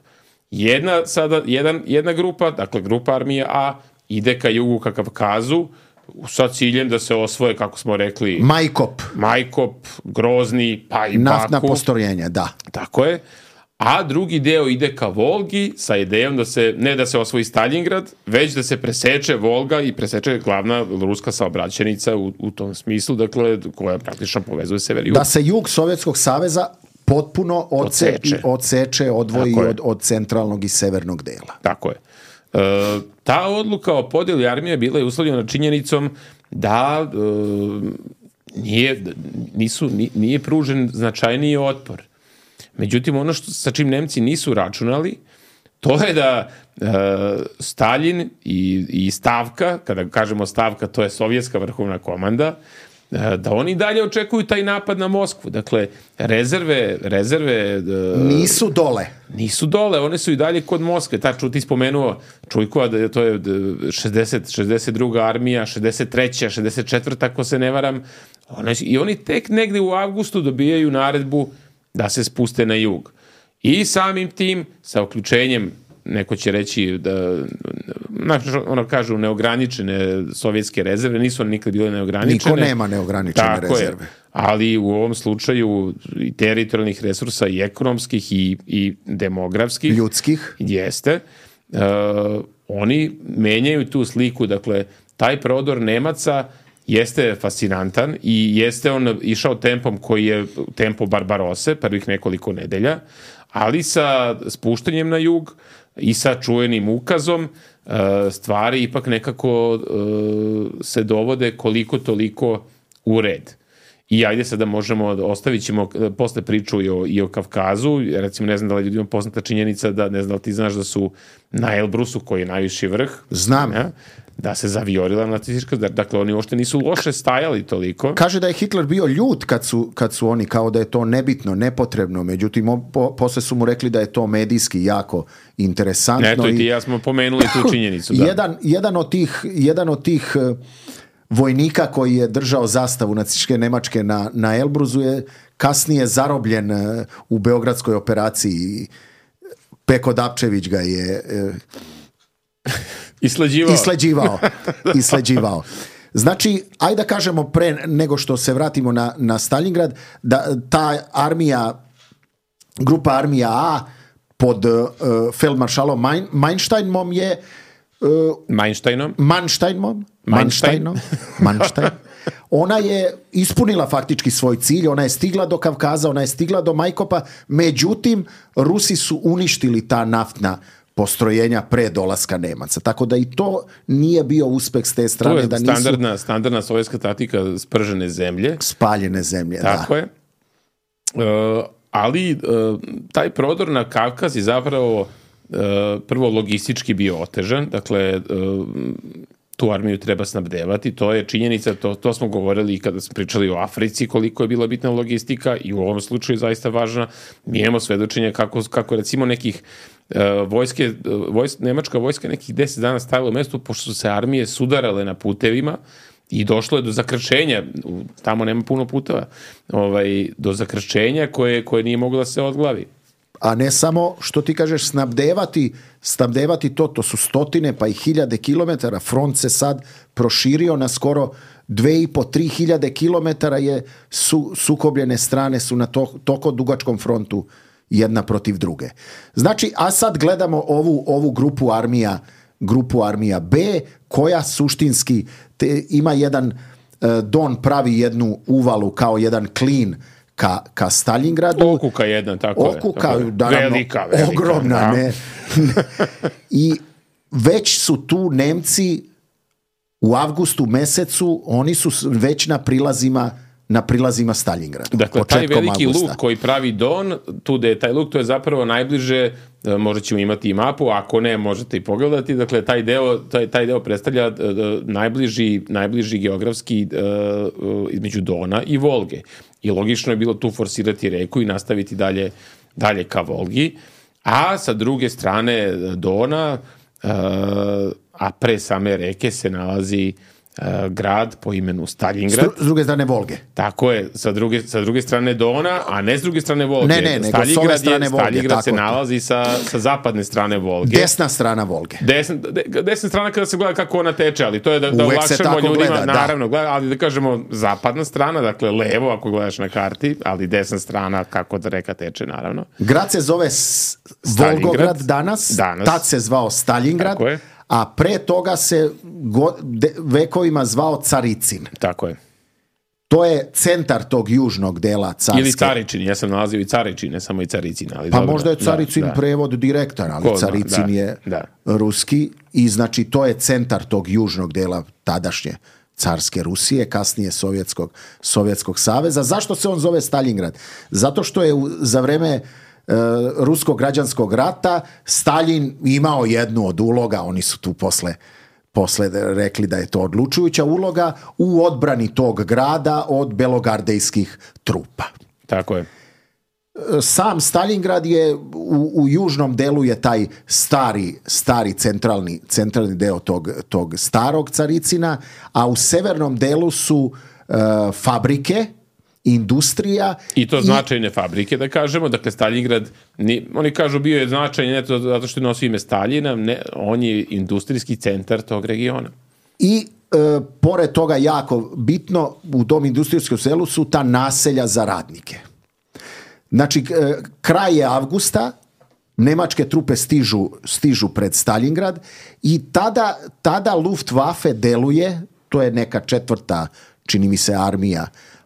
Jedna grupa, dakle grupa armije A, ide ka jugu ka Kavkazu sa ciljem da se osvoje, kako smo rekli, Majkop, Grozni, pa i Baku. Naftna postrojenja, da. Tako je. A drugi deo ide ka Volgi sa idejom ne da se osvoji Staljingrad, već da se preseče Volga i preseče glavna ruska saobraćajnica u tom smislu, dakle, koja praktično povezuje sever i jug. Da se jug Sovjetskog saveza potpuno odseče, odvoji od centralnog i severnog dela. Tako je. Ta odluka o podjeli armije bila je uslovljena činjenicom da nije pružen značajniji otpor. Međutim, ono sa čim Nemci nisu računali, to je da Staljin i Stavka, kada kažemo Stavka, to je sovjetska vrhovna komanda, da oni dalje očekuju taj napad na Moskvu. Dakle, rezerve nisu dole, one su i dalje kod Moskve. Ti spomenuo Čujkova, da to je 62. armija, 63. 64. ako se ne varam. I oni tek negde u avgustu dobijaju naredbu da se spuste na jug. I samim tim, sa uključenjem, neko će reći da, ono kažu, neograničene sovjetske rezerve, nisu one nikad bile neograničene. Niko nema neograničene rezerve. Ali u ovom slučaju i teritorijalnih resursa i ekonomskih i demografskih. Ljudskih. Jeste. Oni menjaju tu sliku, dakle, taj prodor Nemaca jeste fascinantan i jeste on išao tempom koji je tempo Barbarose, prvih nekoliko nedelja, ali sa spuštanjem na jug i sa čuvenim ukazom stvari ipak nekako se dovode koliko toliko u red. I ajde sada možemo, ostavit ćemo posle priču i o Kavkazu, recimo ne znam da li ljudima poznata činjenica da, ne znam da li ti znaš da su na Elbrusu, koji je najviši vrh, Znam. Da se zavijorila nacistička, dakle oni uopšte nisu loše stajali toliko. Kaže da je Hitler bio ljut kad su oni, kao da je to nebitno, nepotrebno, međutim posle su mu rekli da je to medijski jako interesantno. Eto i ti ja smo pomenuli tu činjenicu. Da. Jedan od tih vojnika koji je držao zastavu nacističke Nemačke na Elbruzu je kasnije zarobljen u beogradskoj operaciji. Peko Dapčević ga je isleđivao. Znači, ajde da kažemo pre nego što se vratimo na Stalingrad, da ta armija, grupa armija A pod feldmaršalom Manšteinom je Manšteinom. Ona je ispunila faktički svoj cilj, ona je stigla do Kavkaza, ona je stigla do Majkopa, međutim, Rusi su uništili ta naftna postrojenja pre dolaska Nemaca. Tako da i to nije bio uspeh s te strane. To je standardna sovjetska taktika spržene zemlje. Spaljene zemlje, tako je. Ali taj prodor na Kavkaz je zapravo prvo logistički bio otežan. Dakle, tu armiju treba snabdevati. To je činjenica, to smo govorili i kada smo pričali o Africi, koliko je bila bitna logistika i u ovom slučaju zaista važna. Mi imamo svedočenje kako recimo nekih nemačka vojska nekih 10 dana stajala u mestu, pošto su se armije sudarale na putevima i došlo je do zakrčenja, tamo nema puno puteva, do zakrčenja koje nije moglo da se odglavi. A ne samo, što ti kažeš, snabdevati to su stotine pa i hiljade kilometara. Front se sad proširio na skoro 2.500–3 hiljade kilometara, sukobljene strane su na toliko dugačkom frontu jedna protiv druge. Znači, a sad gledamo ovu grupu armija B, koja suštinski ima jedan, Don pravi jednu uvalu kao jedan klin ka Stalingradu. Okuka jedna, tako je. Okuka, naravno, velika, ogromna, ne. I već su tu Nemci u avgustu mesecu, oni su već na prilazima Stalingrada. Dakle, taj veliki luk koji pravi Don, tu gde je taj luk, to je zapravo najbliže, možda ćemo imati i mapu, ako ne, možete i pogledati, dakle, taj deo predstavlja najbliži geografski između Dona i Volge. I logično je bilo tu forsirati reku i nastaviti dalje ka Volgi, a sa druge strane Dona, a pre same reke se nalazi grad po imenu Stalingrad. S druge strane Volge. Tako je, sa druge strane Dona, a ne s druge strane Volge. Ne, nego s ove strane Volge. Stalingrad se nalazi sa zapadne strane Volge. Desna strana Volge. Desna strana kada se gleda kako ona teče, ali to je da olakšamo ljudima, gleda, naravno, ali da kažemo zapadna strana, dakle levo ako gledaš na karti, ali desna strana kako da reka teče, naravno. Grad se zove Volgograd danas, tad se zvao Stalingrad. Tako je. A pre toga se vekovima zvao Caricin. Tako je. To je centar tog južnog dela Carske. Ili Caričin, ja sam nalazio i Caričin, ne samo i Caricin. Ali pa dobro, možda je Caricin prevod direktan, ali Caricin je ruski i znači to je centar tog južnog dela tadašnje carske Rusije, kasnije Sovjetskog saveza. Zašto se on zove Stalingrad? Zato što je za vreme Ruskog građanskog rata Stalin imao jednu od uloga, oni su tu posle rekli da je to odlučujuća uloga u odbrani tog grada od belogardejskih trupa. Tako je. Sam Stalingrad je u južnom delu je taj stari centralni deo tog starog Caricina, a u severnom delu su fabrike, industrija. I to značajne fabrike, da kažemo. Dakle, Stalingrad, oni kažu bio je značajan ne to zato što je nosio ime Staljina, on je industrijski centar tog regiona. I pored toga jako bitno u tom industrijskom selu su ta naselja za radnike. Znači, kraj je avgusta, nemačke trupe stižu pred Stalingrad i tada Luftwaffe deluje, to je neka četvrta, čini mi se, armija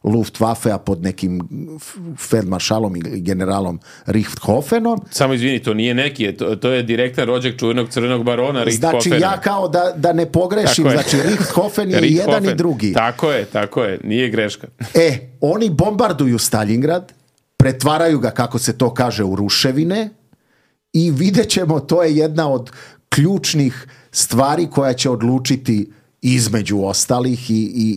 Luftwaffe-a pod nekim feldmaršalom i generalom Richthofenom. Samo izvini, to nije neki, to je direktan rođak čuvenog crvenog barona Richthofena. Znači ja kao da ne pogrešim, znači Richthofen je jedan i drugi. Tako je, nije greška. Oni bombarduju Stalingrad, pretvaraju ga, kako se to kaže, u ruševine i vidjet ćemo, to je jedna od ključnih stvari koja će odlučiti između ostalih i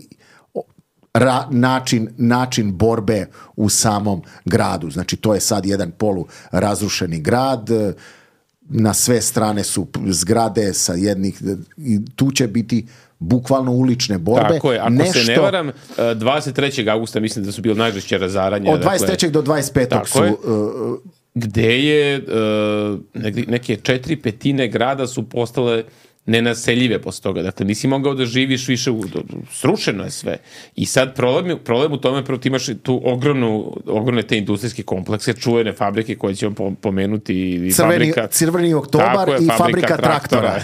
način borbe u samom gradu. Znači to je sad jedan polurazrušeni grad, na sve strane su zgrade sa jednih, i tu će biti bukvalno ulične borbe. Tako je, ako se ne varam, 23. augusta mislim da su bili najžešće razaranja. Od 23. do 25. su... Gde je neke 4/5 grada su postale nenaseljive posle toga. Dakle, nisi mogao da živiš više, srušeno je sve. I sad problem u tome, prvo ti imaš tu ogromne te industrijske komplekse, čuvene fabrike koje ćemo pomenuti. I Crveni oktobar i fabrika traktora.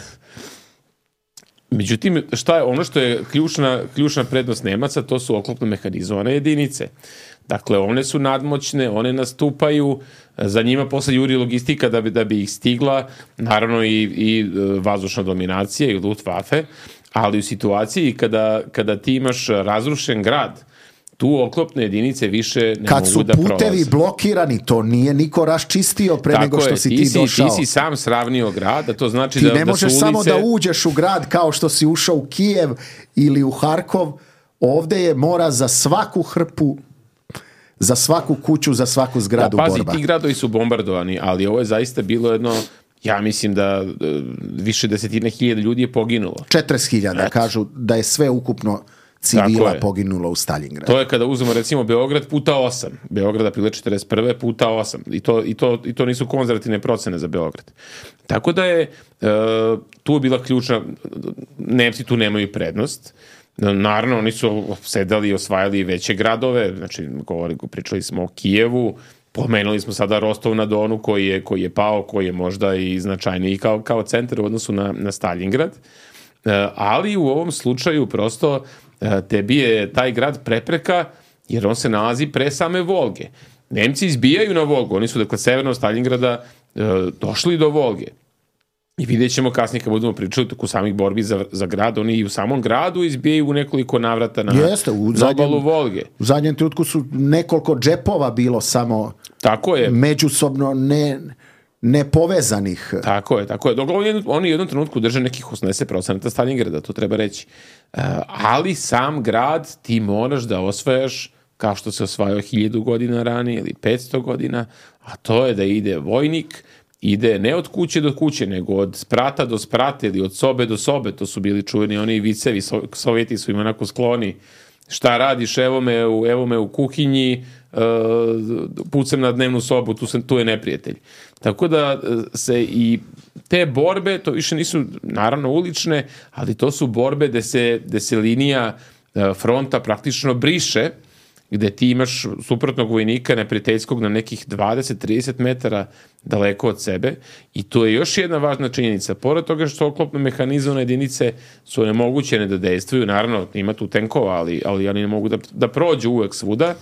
Međutim, ono što je ključna prednost Nemaca, to su oklopno mehanizovane jedinice. Dakle, one su nadmoćne, one nastupaju, za njima posle juri logistika da bi ih stigla, naravno i vazdušna dominacija i Luftwaffe, ali u situaciji kada ti imaš razrušen grad, tu oklopne jedinice više ne mogu da prolaze. Kad su putevi blokirani, to nije niko raščistio pre nego što si ti došao. Ti si sam sravnio grad, a to znači da su ulice... Ti ne možeš samo da uđeš u grad kao što si ušao u Kijev ili u Harkov, ovde je mora za svaku hrpu, za svaku kuću, za svaku zgradu borba. Pazi, ti gradovi su bombardovani, ali ovo je zaista bilo jedno, ja mislim da više desetine hiljada ljudi je poginulo. 40.000 kažu da je sve ukupno civila poginulo u Stalingradu. To je kada uzmemo recimo Beograd puta 8. Beograd aprila 41. puta 8. I to nisu konzervativne procene za Beograd. Tako da je tu bila ključna, Nemci tu nemaju prednost. Naravno, oni su sedali i osvajali veće gradove, znači pričali smo o Kijevu, pomenuli smo sada Rostov na Donu koji je pao, koji je možda i značajniji kao centar u odnosu na Stalingrad, ali u ovom slučaju prosto tebi je taj grad prepreka jer on se nalazi pre same Volge. Nemci izbijaju na Volgu, oni su dakle severno od Stalingrada došli do Volge. I vidjet ćemo kasnije kad budemo pričali toku samih borbi za grad, oni i u samom gradu izbijaju u nekoliko navrata na obalu Volge. U zadnjem trenutku su nekoliko džepova bilo samo međusobno nepovezanih. Tako je. Oni u jednom trenutku drže nekih 80% Stalingrada, to treba reći. Ali sam grad ti moraš da osvajaš kao što se osvajao 1000 godina ranije ili 500 godina, a to je da ide vojnik, ide ne od kuće do kuće, nego od sprata do sprata ili od sobe do sobe. To su bili čuveni oni vicevi, Sovjeti su im onako skloni. Šta radiš, evo me u kuhinji, pucam na dnevnu sobu, tu je neprijatelj. Tako da se i te borbe, to više nisu naravno ulične, ali to su borbe gde se linija fronta praktično briše, gde ti imaš suprotnog vojnika neprijateljskog na nekih 20-30 metara daleko od sebe i to je još jedna važna činjenica. Pored toga što oklopno mehanizovane jedinice su onemogućene da dejstvuju, naravno ima tu tenkova, ali oni ne mogu da prođu uvek svuda.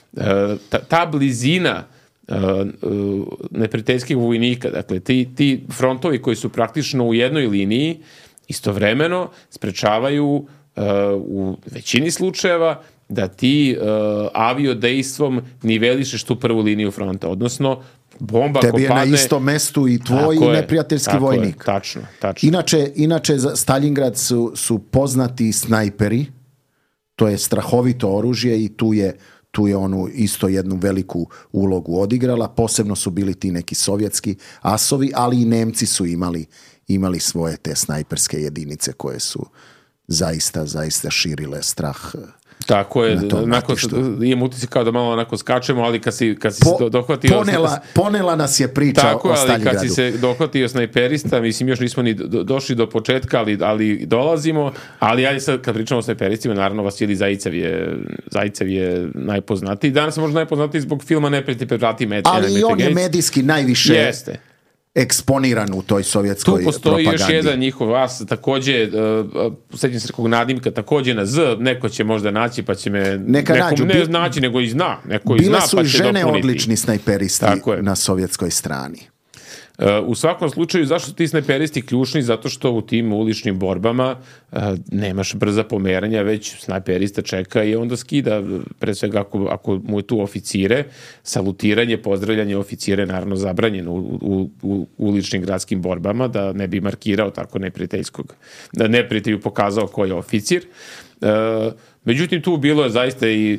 Ta blizina neprijateljskih vojnika, dakle ti frontovi koji su praktično u jednoj liniji, istovremeno sprečavaju u većini slučajeva da ti aviodejstvom nivelišeš tu prvu liniju fronta, odnosno bomba ko padne... Tebi je na istom mestu i tvoj i neprijateljski vojnik. Tačno. Inače za Stalingrad su poznati snajperi, to je strahovito oružje i tu je onu isto jednu veliku ulogu odigrala, posebno su bili ti neki sovjetski asovi, ali i Nemci su imali svoje te snajperske jedinice koje su zaista širile strah. Tako je, imam utisak kao da malo onako skačemo, ali kad si se dohvatio... Ponela nas je priča o Stalingradu. Tako, ali kad si se dohvatio snajperista, mislim, još nismo ni došli do početka, ali dolazimo, ali ja sad kad pričamo o snajperistima, naravno Vasilij Zajcev je najpoznatiji. Danas je možda najpoznatiji zbog filma Neprijatelj pred vratima. Ali i on je medijski najviše... Jeste. eksponiran u toj sovjetskoj propagandi. Tu postoji propagandi. još jedan njihov vas, takođe, sećam se nekog nadimka, takođe na Z, neko će možda naći, pa će me... Ne naći, nego i zna. Bile su i žene odlični snajperisti na sovjetskoj strani. U svakom slučaju, zašto su ti snajperisti ključni? Zato što u tim uličnim borbama nemaš brza pomeranja, već snajperista čeka i onda skida, pre svega ako mu je tu oficire, salutiranje, pozdravljanje oficire, naravno zabranjeno u uličnim gradskim borbama, da ne bi markirao tako neprijateljskog, da neprijatelju pokazao ko je oficir. Međutim, tu bilo je zaista i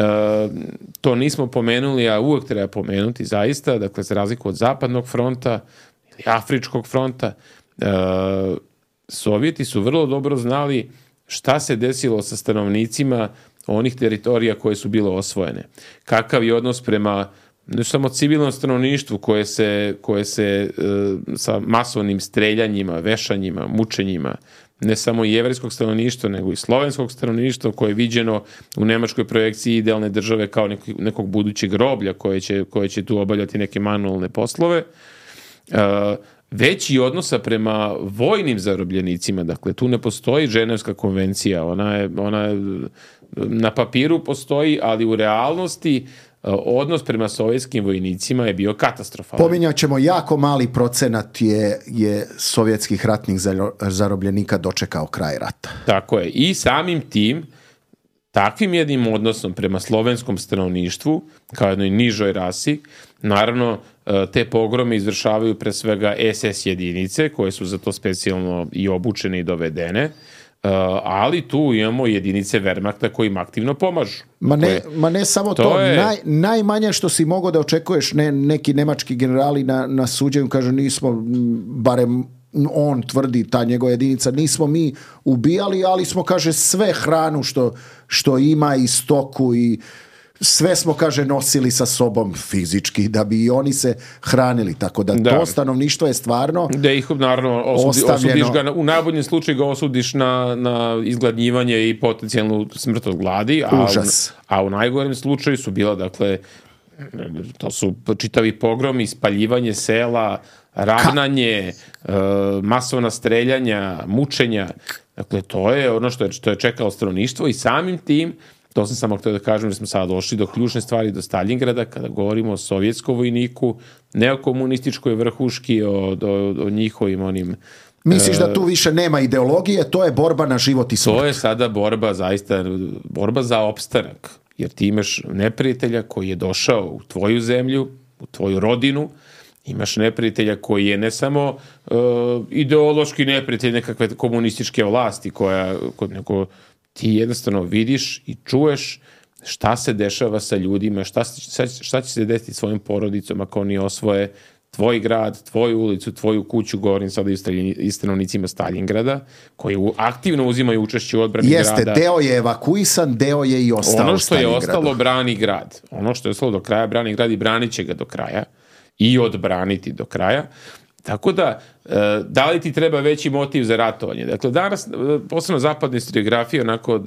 to nismo pomenuli, a uvek treba pomenuti zaista, dakle, za razliku od Zapadnog fronta ili Afričkog fronta, Sovjeti su vrlo dobro znali šta se desilo sa stanovnicima onih teritorija koje su bile osvojene. Kakav je odnos prema ne samo civilnom stanovništvu koje se sa masovnim streljanjima, vešanjima, mučenjima, ne samo jevrejskog stanovništva, nego i slovenskog stanovništva koje je viđeno u nemačkoj projekciji idealne države kao nekog budućeg groblja koje će tu obavljati neke manualne poslove, već i odnosa prema vojnim zarobljenicima. Dakle, tu ne postoji Ženevska konvencija, ona je na papiru postoji, ali u realnosti odnos prema sovjetskim vojnicima je bio katastrofalan. Pominjat ćemo, jako mali procenat je sovjetskih ratnih zarobljenika dočekao kraj rata. Tako je. I samim tim, takvim jednim odnosom prema slovenskom stanovništvu, kao jednoj nižoj rasi, naravno, te pogrome izvršavaju pre svega SS jedinice, koje su za to specijalno i obučene i dovedene, ali tu imamo jedinice Wehrmachta koji im aktivno pomažu. Ma ne samo to. Najmanje što si mogao da očekuješ, neki nemački generali na suđenju kažu nismo, barem on tvrdi, ta njegova jedinica, nismo mi ubijali, ali smo, kaže, sve hranu što ima i stoku i sve smo, kaže, nosili sa sobom fizički da bi i oni se hranili, tako da to stanovništvo je stvarno da ih naravno osudiš ga, u najboljem slučaju ga osudiš na izgladnjivanje i potencijalnu smrt od gladi, a u najgorem slučaju su bila, dakle, to su čitavi pogromi, spaljivanje sela, ravnanje, masovna streljanja, mučenja. Dakle, to je ono što je čekalo stanovništvo i samim tim, to sam samo htio da kažem, jer smo sada došli do ključne stvari, do Staljingrada, kada govorimo o sovjetskom vojniku, ne o komunističkoj vrhuški, o njihovim onim... Misliš da tu više nema ideologije, to je borba na život i smrt? To je sada borba, zaista, borba za opstanak, jer ti imaš neprijatelja koji je došao u tvoju zemlju, u tvoju rodinu, imaš neprijatelja koji je ne samo ideološki neprijatelj nekakve komunističke vlasti, nego ti jednostavno vidiš i čuješ šta se dešava sa ljudima, šta će se desiti svojim porodicom ako oni osvoje tvoj grad, tvoju ulicu, tvoju kuću, govorim sada i stanovnicima Staljingrada, koji aktivno uzimaju učešće u odbrani grada. Jeste, deo je evakuisan, deo je i ostao ono što je ostalo brani grad. Ono što je ostalo do kraja brani grad i branit će ga do kraja i odbraniti do kraja. Tako da li ti treba veći motiv za ratovanje? Dakle, danas, posebno zapadna historiografija, onako,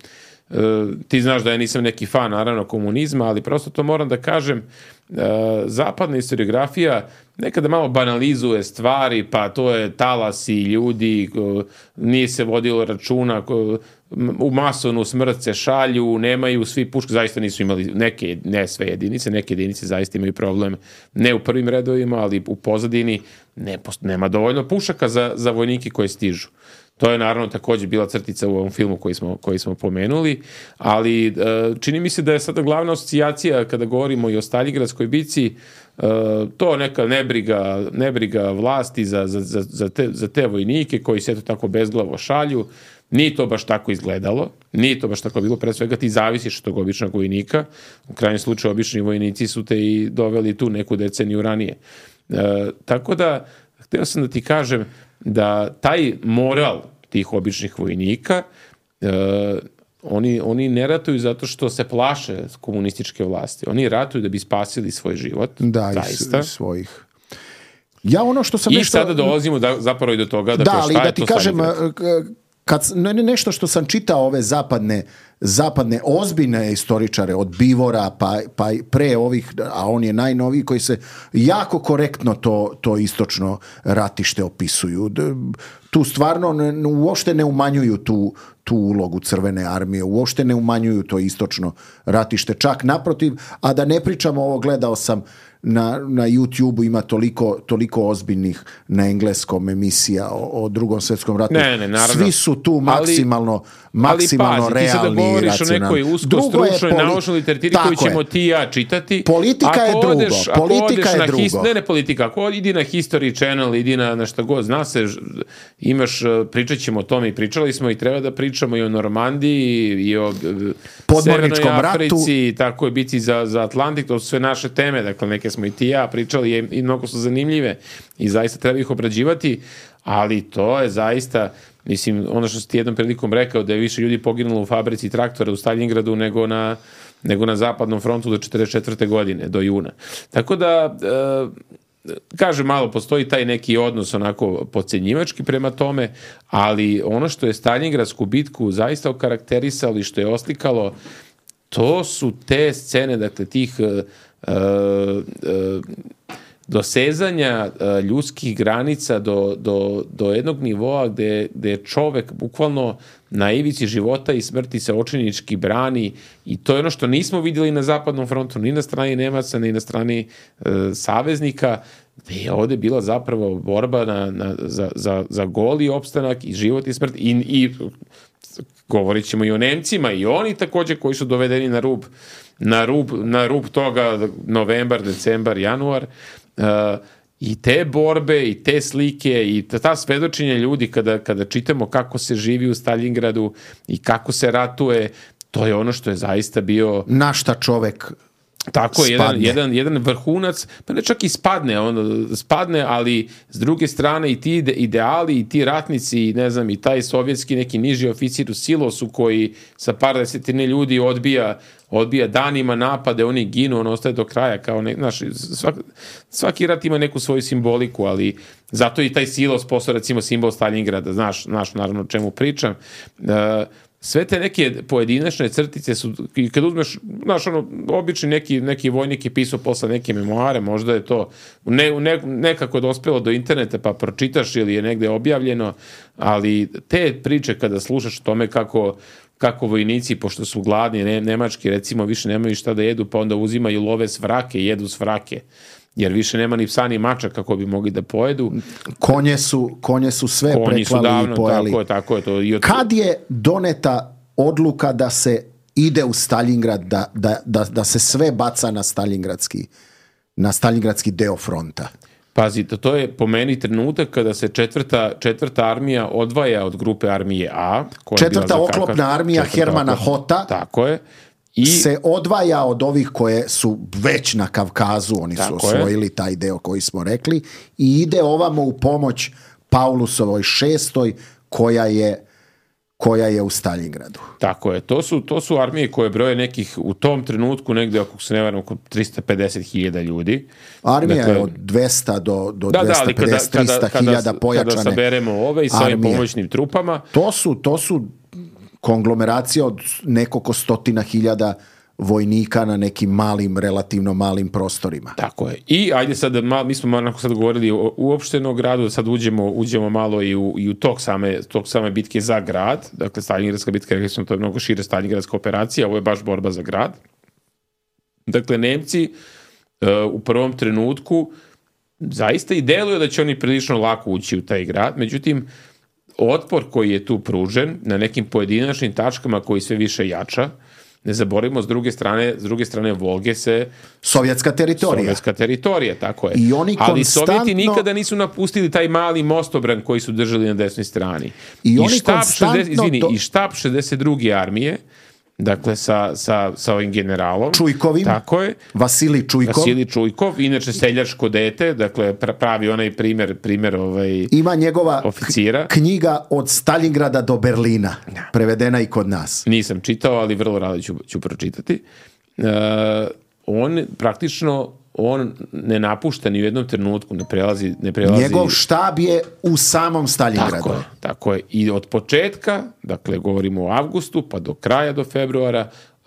ti znaš da ja nisam neki fan, naravno, komunizma, ali prosto to moram da kažem, zapadna historiografija nekada malo banalizuje stvari, pa to je talasi ljudi, nije se vodilo računa, u masovnu smrt se šalju, nemaju svi puške, zaista nisu imali ne sve jedinice, neke jedinice zaista imaju problem, ne u prvim redovima, ali u pozadini nema dovoljno pušaka za vojnike koji stižu. To je naravno također bila crtica u ovom filmu koji smo pomenuli, ali čini mi se da je sada glavna asocijacija kada govorimo i o Staljingradskoj bici, to neka nebriga vlasti za te vojnike koji se eto tako bezglavo šalju. Nije to baš tako izgledalo, nije to baš tako bilo, pre svega ti zavisiš od tog običnog vojnika, u krajnjem slučaju obični vojnici su te i doveli tu neku deceniju ranije. Tako da, htio sam da ti kažem da taj moral tih običnih vojnika, oni ne ratuju zato što se plaše komunističke vlasti, oni ratuju da bi spasili svoj život. Da, i svojih. Ja ono što sam I sada dolazimo zapravo i do toga ali da ti kažem, nešto što sam čitao ove zapadne ozbiljne istoričare od Bivora pa pre ovih, a on je najnoviji, koji se jako korektno to istočno ratište opisuju. Tu stvarno uopšte ne umanjuju tu ulogu Crvene armije, uopšte ne umanjuju to istočno ratište, čak naprotiv, a da ne pričamo ovo, gledao sam na YouTube-u ima toliko ozbiljnih na engleskom emisija o Drugom svjetskom ratu. Ne, svi su tu maksimalno realni. Ti sada govoriš o nekoj usko stručnoj naučnoj literaturi koju ćemo ti i ja čitati. Politika je drugo. Ako idi na History Channel, idi na šta god, zna se, imaš, pričat ćemo o tome i pričali smo i treba da pričamo i o Normandiji i o Severnoj Africi i tako je biti za Atlantik, to su sve naše teme, dakle neke smo i ti i ja pričali i mnogo su zanimljive i zaista treba ih obrađivati, ali to je zaista, mislim, ono što si ti jednom prilikom rekao, da je više ljudi poginulo u fabrici traktora u Stalingradu nego na zapadnom frontu do 1944. godine, do juna. Tako da, kažem, malo postoji taj neki odnos onako podcenjivački prema tome, ali ono što je Stalingradsku bitku zaista okarakterisalo i što je oslikalo, to su te scene, dakle, tih dosezanja ljudskih granica do jednog nivoa gde je čovek bukvalno na ivici života i smrti se očajnički brani, i to je ono što nismo vidjeli na zapadnom frontu, ni na strani Nemaca, ni na strani saveznika, gde je ovde bila zapravo borba za goli opstanak i život i smrt, i govorit ćemo i o Nemcima, i oni također koji su dovedeni na rub toga, novembar, decembar, januar, i te borbe i te slike i ta svedočenja ljudi kada čitamo kako se živi u Stalingradu i kako se ratuje, to je ono što je zaista bio na šta čovek tako jedan vrhunac, pa ne čak i spadne, ali s druge strane i ti ideali i ti ratnici i ne znam, i taj sovjetski neki niži oficir u silosu koji sa par desetine ljudi odbija danima napade, oni ginu, on ostaje do kraja, kao svaki rat ima neku svoju simboliku, ali zato i taj silos postao recimo simbol Stalingrada, znaš naravno o čemu pričam. Sve te neke pojedinačne crtice su, kad uzmeš, znaš, obični neki vojnik je pisao posle neke memoare, možda je to nekako dospelo do interneta pa pročitaš ili je negde objavljeno, ali te priče kada slušaš o tome kako vojnici, pošto su gladni, nemački recimo, više nemaju šta da jedu, pa onda uzimaju love svrake i jedu svrake, jer više nema ni psa ni mača kako bi mogli da pojedu. Konje su sve preklali i pojeli. Tako je to. Kad je doneta odluka da se ide u Stalingrad, da se sve baca na Stalingradski deo fronta? Pazite, to je po meni trenutak kada se četvrta armija odvaja od grupe armije A. Četvrta oklopna armija Hermana Hota. Tako je. Se odvaja od ovih koje su već na Kavkazu, oni su osvojili taj deo koji smo rekli, i ide ovamo u pomoć Paulusovoj 6. koja je u Stalingradu. Tako je. To su armije koje broje nekih u tom trenutku negde oko 350.000 ljudi. Armija je od 200 do 250-300.000 pojačane. Kada saberemo ove i sa ovim pomoćnim trupama. To su konglomeracija od nekoliko stotina hiljada vojnika na nekim relativno malim prostorima. Tako je. I ajde sad, mi smo sad govorili o uopštenom gradu, sad uđemo malo i u tog same bitke za grad. Dakle, Stalingradska bitka, rekli smo, to je mnogo šire Stalingradska operacija, ovo je baš borba za grad. Dakle, Nemci u prvom trenutku zaista i deluju da će oni prilično lako ući u taj grad, međutim, otpor koji je tu pružen na nekim pojedinačnim tačkama koji sve više jača, ne zaboravimo, s druge strane Volge se... Sovjetska teritorija, tako je. Ali Sovjeti nikada nisu napustili taj mali mostobran koji su držali na desnoj strani. I štab 62. armije, dakle sa ovim generalom Čujkovim, tako je, Vasilij Čujkov, inače seljačko dete, dakle pravi onaj primer ima njegova oficira. Knjiga Od Stalingrada do Berlina, prevedena i kod nas. Nisam čitao, ali vrlo rado ću pročitati. On praktično on ne napušta ni u jednom trenutku, ne prelazi... Njegov štab je u samom Stalingradu. Tako je. I od početka, dakle, govorimo o avgustu, pa do kraja, do februara,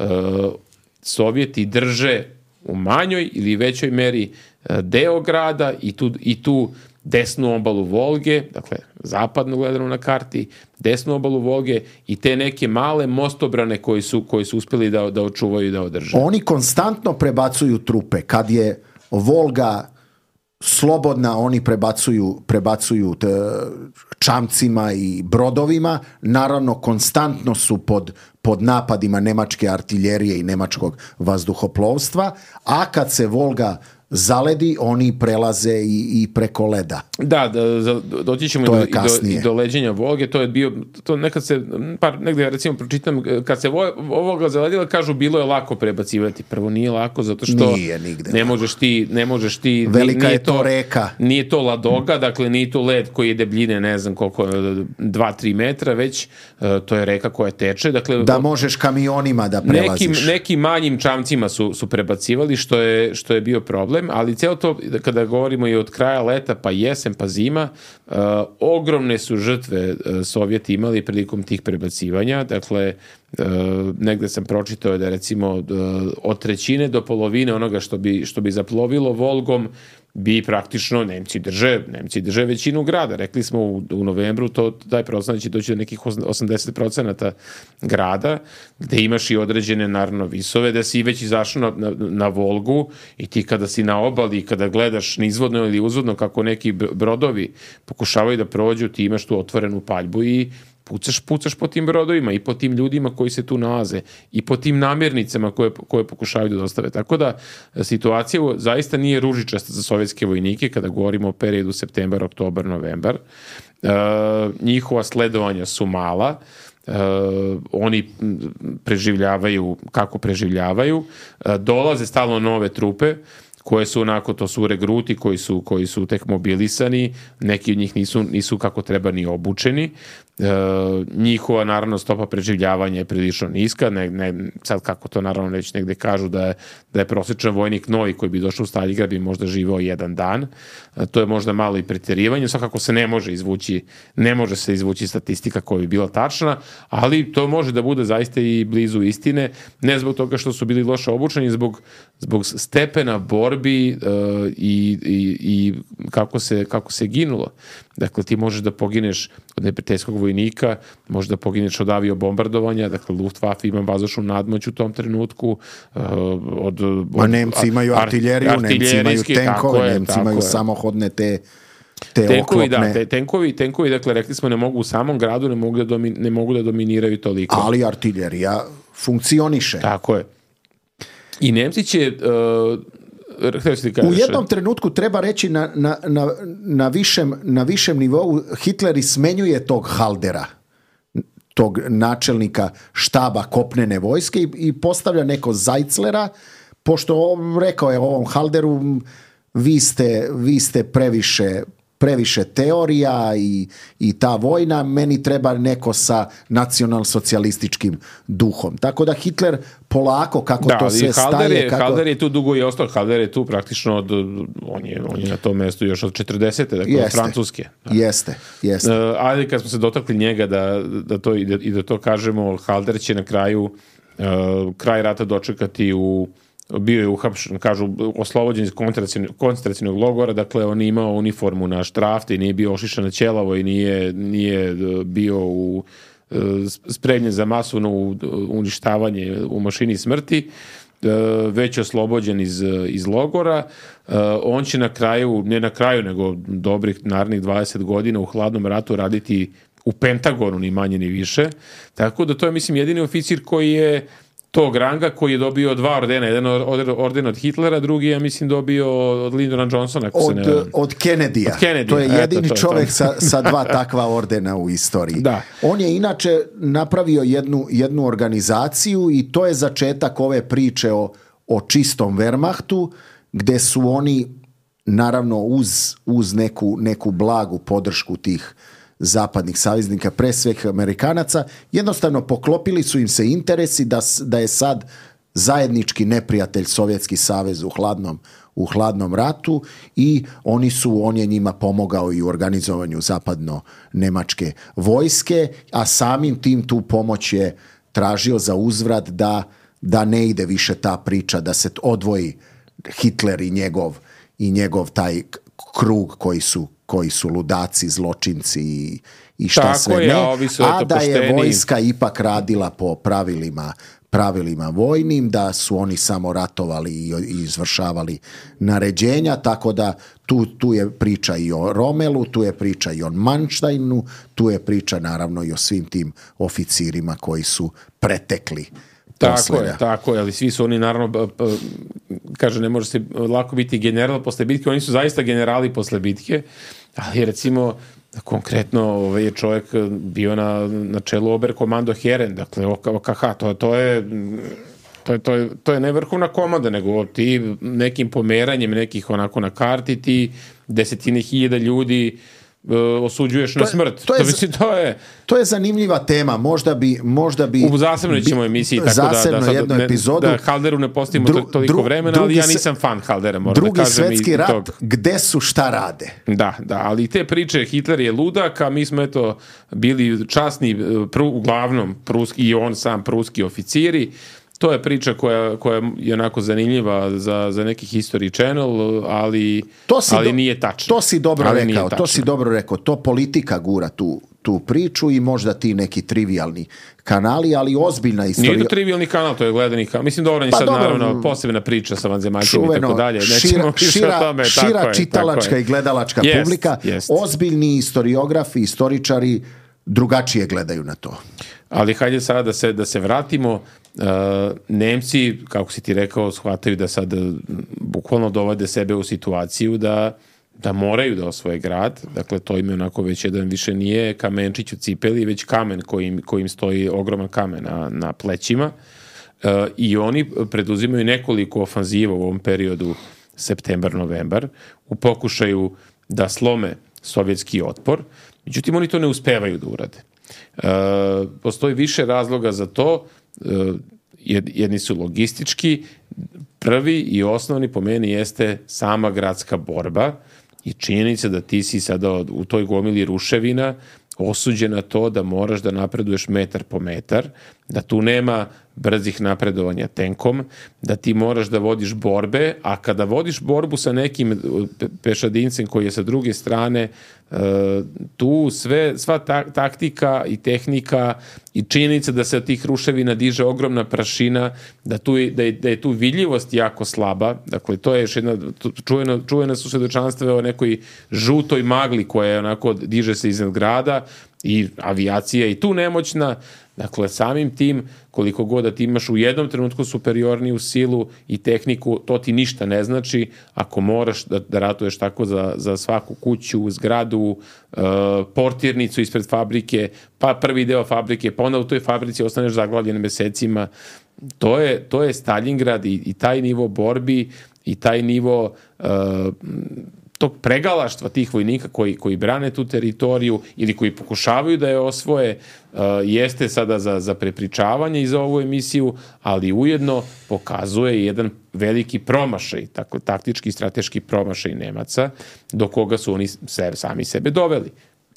Sovjeti drže u manjoj ili većoj meri deo grada i tu desnu obalu Volge, dakle, zapadno gledano na karti, desnu obalu Volge i te neke male mostobrane koji su uspjeli da očuvaju i da održe. Oni konstantno prebacuju trupe. Kad je Volga slobodna, oni prebacuju čamcima i brodovima. Naravno, konstantno su pod napadima nemačke artiljerije i nemačkog vazduhoplovstva, a kad se Volga zaledi, oni prelaze i preko leda. Da, doći ćemo i do leđenja Volge, to je bio, to nekad se, negdje recimo pročitam, kad se Volga zaledila, kažu bilo je lako prebacivati. Prvo nije lako, zato što ne možeš ti velika je to reka. Nije to Ladoga, dakle nije to led koji je debljine, ne znam koliko, 2-3 metra, već to je reka koja teče. Dakle, da možeš kamionima da prelaziš. Nekim manjim čamcima su prebacivali, što je bio problem. Ali cijelo to, kada govorimo i od kraja leta, pa jesen, pa zima, ogromne su žrtve Sovjeti imali prilikom tih prebacivanja. Dakle, negde sam pročitao da recimo od trećine do polovine onoga što bi zaplovilo Volgom bi praktično Nemci drže većinu grada. Rekli smo u novembru taj procenat će doći do nekih 80% grada, gde imaš i određene naravno visove, da si već izašao na Volgu i ti kada si na obali, kada gledaš nizvodno ili uzvodno kako neki brodovi pokušavaju da prođu, ti imaš tu otvorenu paljbu i pucaš po tim brodovima i po tim ljudima koji se tu nalaze i po tim namirnicama koje pokušavaju da dostave. Tako da situacija zaista nije ružičasta za sovjetske vojnike kada govorimo o periodu septembar, oktobar, novembar. Njihova sledovanja su mala. Oni preživljavaju kako preživljavaju. Dolaze stalno nove trupe koje su onako, to su regruti koji su tek mobilisani, neki od njih nisu kako treba ni obučeni. Njihova naravno stopa preživljavanja je prilično niska, sad kako to naravno već negde kažu da je prosječan vojnik novi koji bi došao u Staljingrad bi možda živao 1 dan. To je možda malo i pretjerivanje, svakako se ne može se izvući statistika koja bi bila tačna, ali to može da bude zaista i blizu istine, ne zbog toga što su bili loše obučeni, zbog stepena borbi i kako se ginulo. Dakle, ti možeš da pogineš od neprijateljskog vojnika, možeš da pogineš od aviobombardovanja, dakle, Luftwaffe ima vazdušnu nadmoć u tom trenutku. Nemci imaju artiljeriju, Nemci imaju tenkove, Nemci imaju samohodne te tenkovi, oklopne. Tenkovi, dakle, rekli smo ne mogu u samom gradu, ne mogu da dominiraju toliko. Ali artiljerija funkcioniše. Tako je. I Nemci će... U jednom trenutku treba reći na višem nivou Hitler smenjuje tog Haldera, tog načelnika štaba kopnene vojske i postavlja neko Zeitzlera, pošto rekao je ovom Halderu vi ste previše teorija i ta vojna, meni treba neko sa nacionalsocijalističkim duhom. Tako da Hitler polako, kako to sve staje... Halder je tu dugo i ostao. Halder je tu praktično, on je na tom mjestu još od 40. Dakle, od Francuske. Jeste. Ali kad smo se dotakli njega da to kažemo, Halder će na kraj rata dočekati bio je uhapšen, kažu, oslobođen iz koncentracionog logora, dakle on je imao uniformu na štrafte i nije bio ošišan na ćelavo i nije bio spremljen za masovno uništavanje u mašini smrti, već oslobođen iz logora. On će nego dobrih narednih 20 godina u hladnom ratu raditi u Pentagonu, ni manje ni više. Tako da to je, mislim, jedini oficir koji je tog ranga, koji je dobio 2 ordena, jedan orden od Hitlera, drugi ja mislim dobio od Lyndona Johnsona. Od Kennedyja. To je jedini čovjek sa 2 takva ordena u istoriji. Da. On je inače napravio jednu organizaciju i to je začetak ove priče o čistom Wehrmachtu, gde su oni naravno uz neku blagu podršku tih zapadnih saveznika, pre svih Amerikanaca, jednostavno poklopili su im se interesi da je sad zajednički neprijatelj Sovjetski savez u hladnom ratu i on je njima pomogao i u organizovanju zapadno-nemačke vojske, a samim tim tu pomoć je tražio za uzvrat da ne ide više ta priča, da se odvoji Hitler i njegov taj krug koji su ludaci, zločinci i šta tako sve je, ne, a da je vojska ipak radila po pravilima vojnim, da su oni samo ratovali i izvršavali naređenja, tako da tu je priča i o Romelu, tu je priča i o Manštajnu, tu je priča naravno i o svim tim oficirima koji su pretekli. Tako je, ali svi su oni naravno, kaže, ne može se lako biti general posle bitke, oni su zaista generali posle bitke, ali recimo konkretno je čovjek bio na čelu Oberkommando Heeren, dakle OKH, to je ne vrhovna komanda, nego ti nekim pomeranjem nekih onako na karti ti desetine hiljada ljudi osuđuješ na smrt. To je zanimljiva tema. Možda bi u zasebnoj ćemo emisiji, tako da Halderu ne postavimo toliko vremena, ali ja nisam fan Haldera, moram da kažem. Drugi svjetski rat, gde su, šta rade? Da, ali te priče, Hitler je ludak, a mi smo bili časni, uglavnom pruski, i on sam pruski oficiri. To je priča koja je onako zanimljiva za neki History Channel, ali nije tačno. To si dobro rekao. To politika gura tu priču i možda ti neki trivialni kanali, ali ozbiljna istorija. Nije to trivialni kanal, to je gledani kanal. Mislim, dobro, naravno posebna priča sa vanzemaljcima i tako dalje. Šira čitalačka i gledalačka publika. Ozbiljni historiografi, istoričari drugačije gledaju na to. Ali hajde sada da se vratimo. Nemci, kako si ti rekao, shvataju da sad bukvalno dovode sebe u situaciju da moraju da osvoje grad. Dakle, to im je onako već više nije kamenčić u cipeli, već kamen kojim stoji ogroman kamen na plećima. I oni preduzimaju nekoliko ofanziva u ovom periodu septembar-novembar u pokušaju da slome sovjetski otpor. Međutim, oni to ne uspevaju da urade. Postoji više razloga za to. Jedni su logistički, prvi i osnovni po meni jeste sama gradska borba i činjenica da ti si sada u toj gomili ruševina osuđen na to da moraš da napreduješ metar po metar, da tu nema brzih napredovanja tenkom, da ti moraš da vodiš borbe, a kada vodiš borbu sa nekim pešadincem koji je sa druge strane, tu sva taktika i tehnika i činjenica da se od tih ruševina diže ogromna prašina, da je tu vidljivost jako slaba. Dakle, to je još jedna čuvena su svedočanstva o nekoj žutoj magli koja onako diže se iznad grada i avijacija i tu nemoćna. Dakle, samim tim, koliko god da ti imaš u jednom trenutku superiorniju silu i tehniku, to ti ništa ne znači ako moraš da ratuješ tako za svaku kuću, zgradu, portirnicu ispred fabrike, pa prvi deo fabrike, pa onda u toj fabrici ostaneš zaglavljen mesecima. To je Staljingrad i taj nivo borbi i taj nivo tog pregalaštva tih vojnika koji brane tu teritoriju ili koji pokušavaju da je osvoje, jeste sada za prepričavanje i za ovu emisiju, ali ujedno pokazuje jedan veliki promašaj, tako taktički i strateški promašaj Nemaca, do koga su oni sami sebe doveli.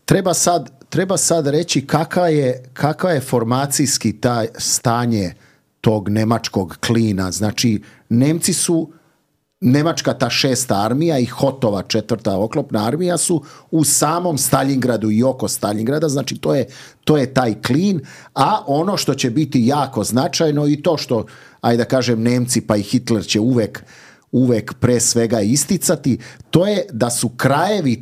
Treba sad reći kakva je formacijski stanje tog nemačkog klina. Znači, Nemci su, Nemačka ta 6. armija i Hotova 4. oklopna armija su u samom Staljingradu i oko Staljingrada, znači to je taj klin, a ono što će biti jako značajno i to što, ajde da kažem, Nemci pa i Hitler će uvek pre svega isticati, to je da su krajevi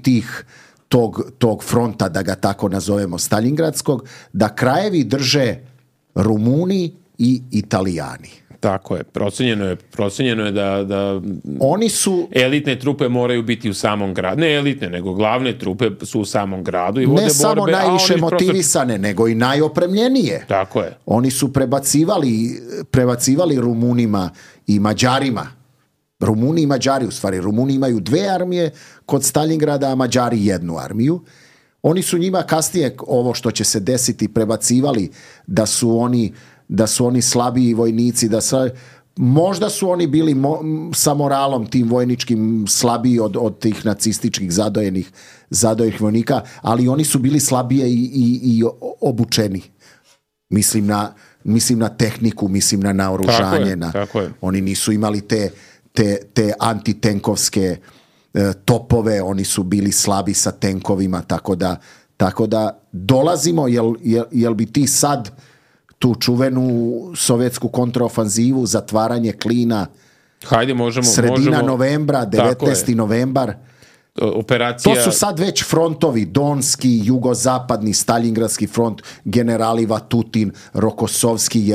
tog fronta, da ga tako nazovemo, Staljingradskog, da krajevi drže Rumuni i Italijani. Tako je. Procenjeno je da oni su elitne trupe moraju biti u samom gradu. Ne elitne, nego glavne trupe su u samom gradu i vode borbe. Ne samo najviše motivisane, nego i najopremljenije. Tako je. Oni su prebacivali Rumunima i Mađarima. Rumuni i Mađari, u stvari. Rumuni imaju 2 armije kod Staljingrada, a Mađari 1 armiju. Oni su njima kasnije, ovo što će se desiti, prebacivali da su oni slabiji vojnici, možda su oni bili sa moralom tim vojničkim slabiji od tih nacističkih zadojenih vojnika, ali oni su bili slabije i obučeni. Mislim na tehniku, mislim na naoružanje. Tako je. Oni nisu imali te antitenkovske topove, oni su bili slabi sa tenkovima, tako da dolazimo, jel bi ti sad tu čuvenu sovjetsku kontraofanzivu, zatvaranje klina, sredina novembra, 19. novembar, operacija... To su sad već frontovi, Donski, Jugozapadni, Staljingradski front, generali Vatutin, Rokosovski,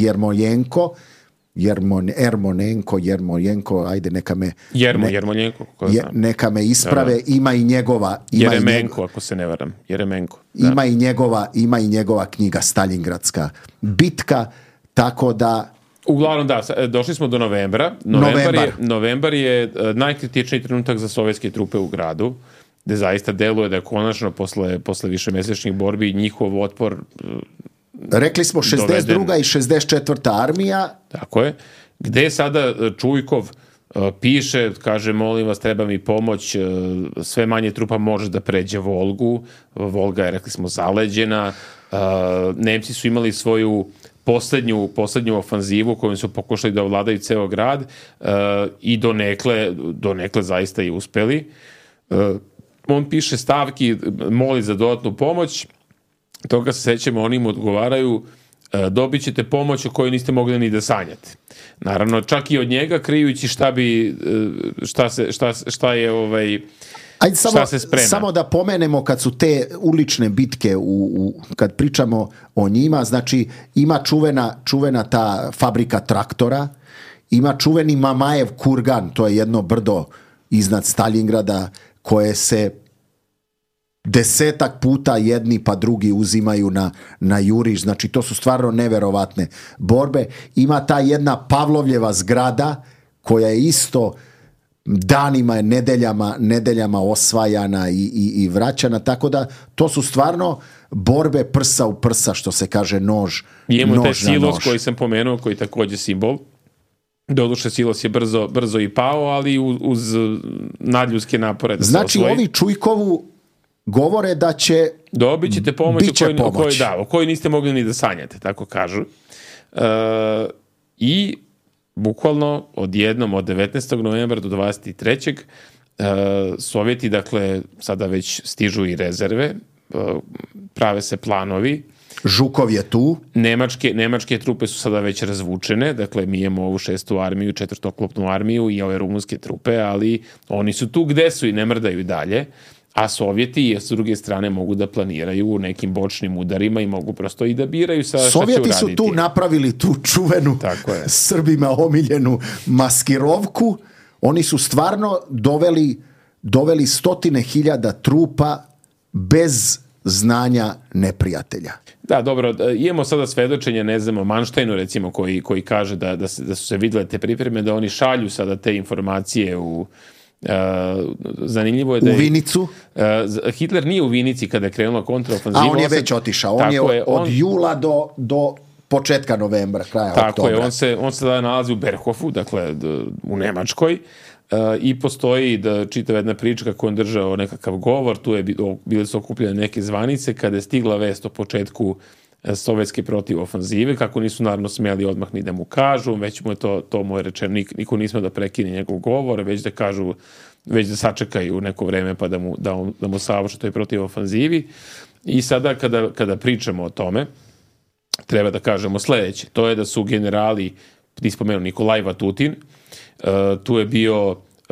Jermojenko, ajde neka me... Jermojenko, neka me isprave, ima i njegova... Jeremenko, ako se ne varam. Jeremenko. Ima i njegova knjiga Staljingradska bitka, tako da... Uglavnom da, došli smo do novembra. Novembar je najkritičniji trenutak za sovjetske trupe u gradu, gde zaista deluje da je konačno posle višemesečnih borbi njihov otpor... Rekli smo 62. i 64. armija. Tako je. Gde sada Čujkov piše, kaže, molim vas, treba mi pomoć, sve manje trupa može da pređe Volgu. Volga je, rekli smo, zaleđena. Nemci su imali svoju poslednju ofanzivu kojom su pokušali da ovladaju ceo grad i donekle zaista i uspeli. On piše stavki, moli za dodatnu pomoć. Toga se sećamo, oni mu odgovaraju, dobit ćete pomoć o kojoj niste mogli ni da sanjate. Naravno, čak i od njega, krijući šta se sprema. Samo da pomenemo kad su te ulične bitke, kad pričamo o njima, znači ima čuvena ta fabrika traktora, ima čuveni Mamajev kurgan, to je jedno brdo iznad Staljingrada, koje se 10 puta jedni pa drugi uzimaju na juriš, znači to su stvarno neverovatne borbe. Ima ta jedna Pavlovljeva zgrada koja je isto danima, nedeljama osvajana i vraćana, tako da to su stvarno borbe prsa u prsa, što se kaže, nož na nož. Imamo taj silos koji sam pomenuo, koji je takođe simbol. Doduše, silos je brzo i pao, ali uz nadljudske napore da se osvoji. Znači, ovi Čujkovu govore da će... Dobit ćete pomoć o kojoj niste mogli ni da sanjate, tako kažu. I bukvalno odjednom od 19. novembra do 23. Sovjeti, dakle, sada već stižu i rezerve, prave se planovi. Žukov je tu. Nemačke trupe su sada već razvučene, dakle mi imamo ovu 6. armiju, 4. oklopnu armiju i ove rumunske trupe, ali oni su tu gde su i ne mrdaju dalje, a Sovjeti s druge strane mogu da planiraju u nekim bočnim udarima i mogu prosto i da biraju šta će uraditi. Sovjeti su tu napravili tu čuvenu Srbima omiljenu maskirovku. Oni su stvarno doveli 100.000 trupa bez znanja neprijatelja. Da, dobro, imamo sada svedočenje, ne znamo, Manštajnu recimo, koji kaže da su se videle te pripreme, da oni šalju sada te informacije u... zanimljivo je da je... U Vinicu? Hitler nije u Vinici kada je krenula kontraofanziva. A on je već otišao. On je od jula do početka novembra, kraja oktobra. Tako je, on se da nalazi u Berhofu, dakle u Nemačkoj, i postoji čitava jedna priča kako on držao nekakav govor, tu bile su okupljene neke zvanice, kada je stigla vest o početku sovjetske protivofanzive, kako nisu naravno smjeli odmah ni da mu kažu, već mu je to mu je rečeno, niko nismo da prekine njegov govor, već da kažu, već da sačekaju neko vreme pa da mu saopšte toj protivofanzivi. I sada kada pričamo o tome, treba da kažemo sledeće, to je da su generali, ti spomenuo Nikolaj Vatutin, tu je bio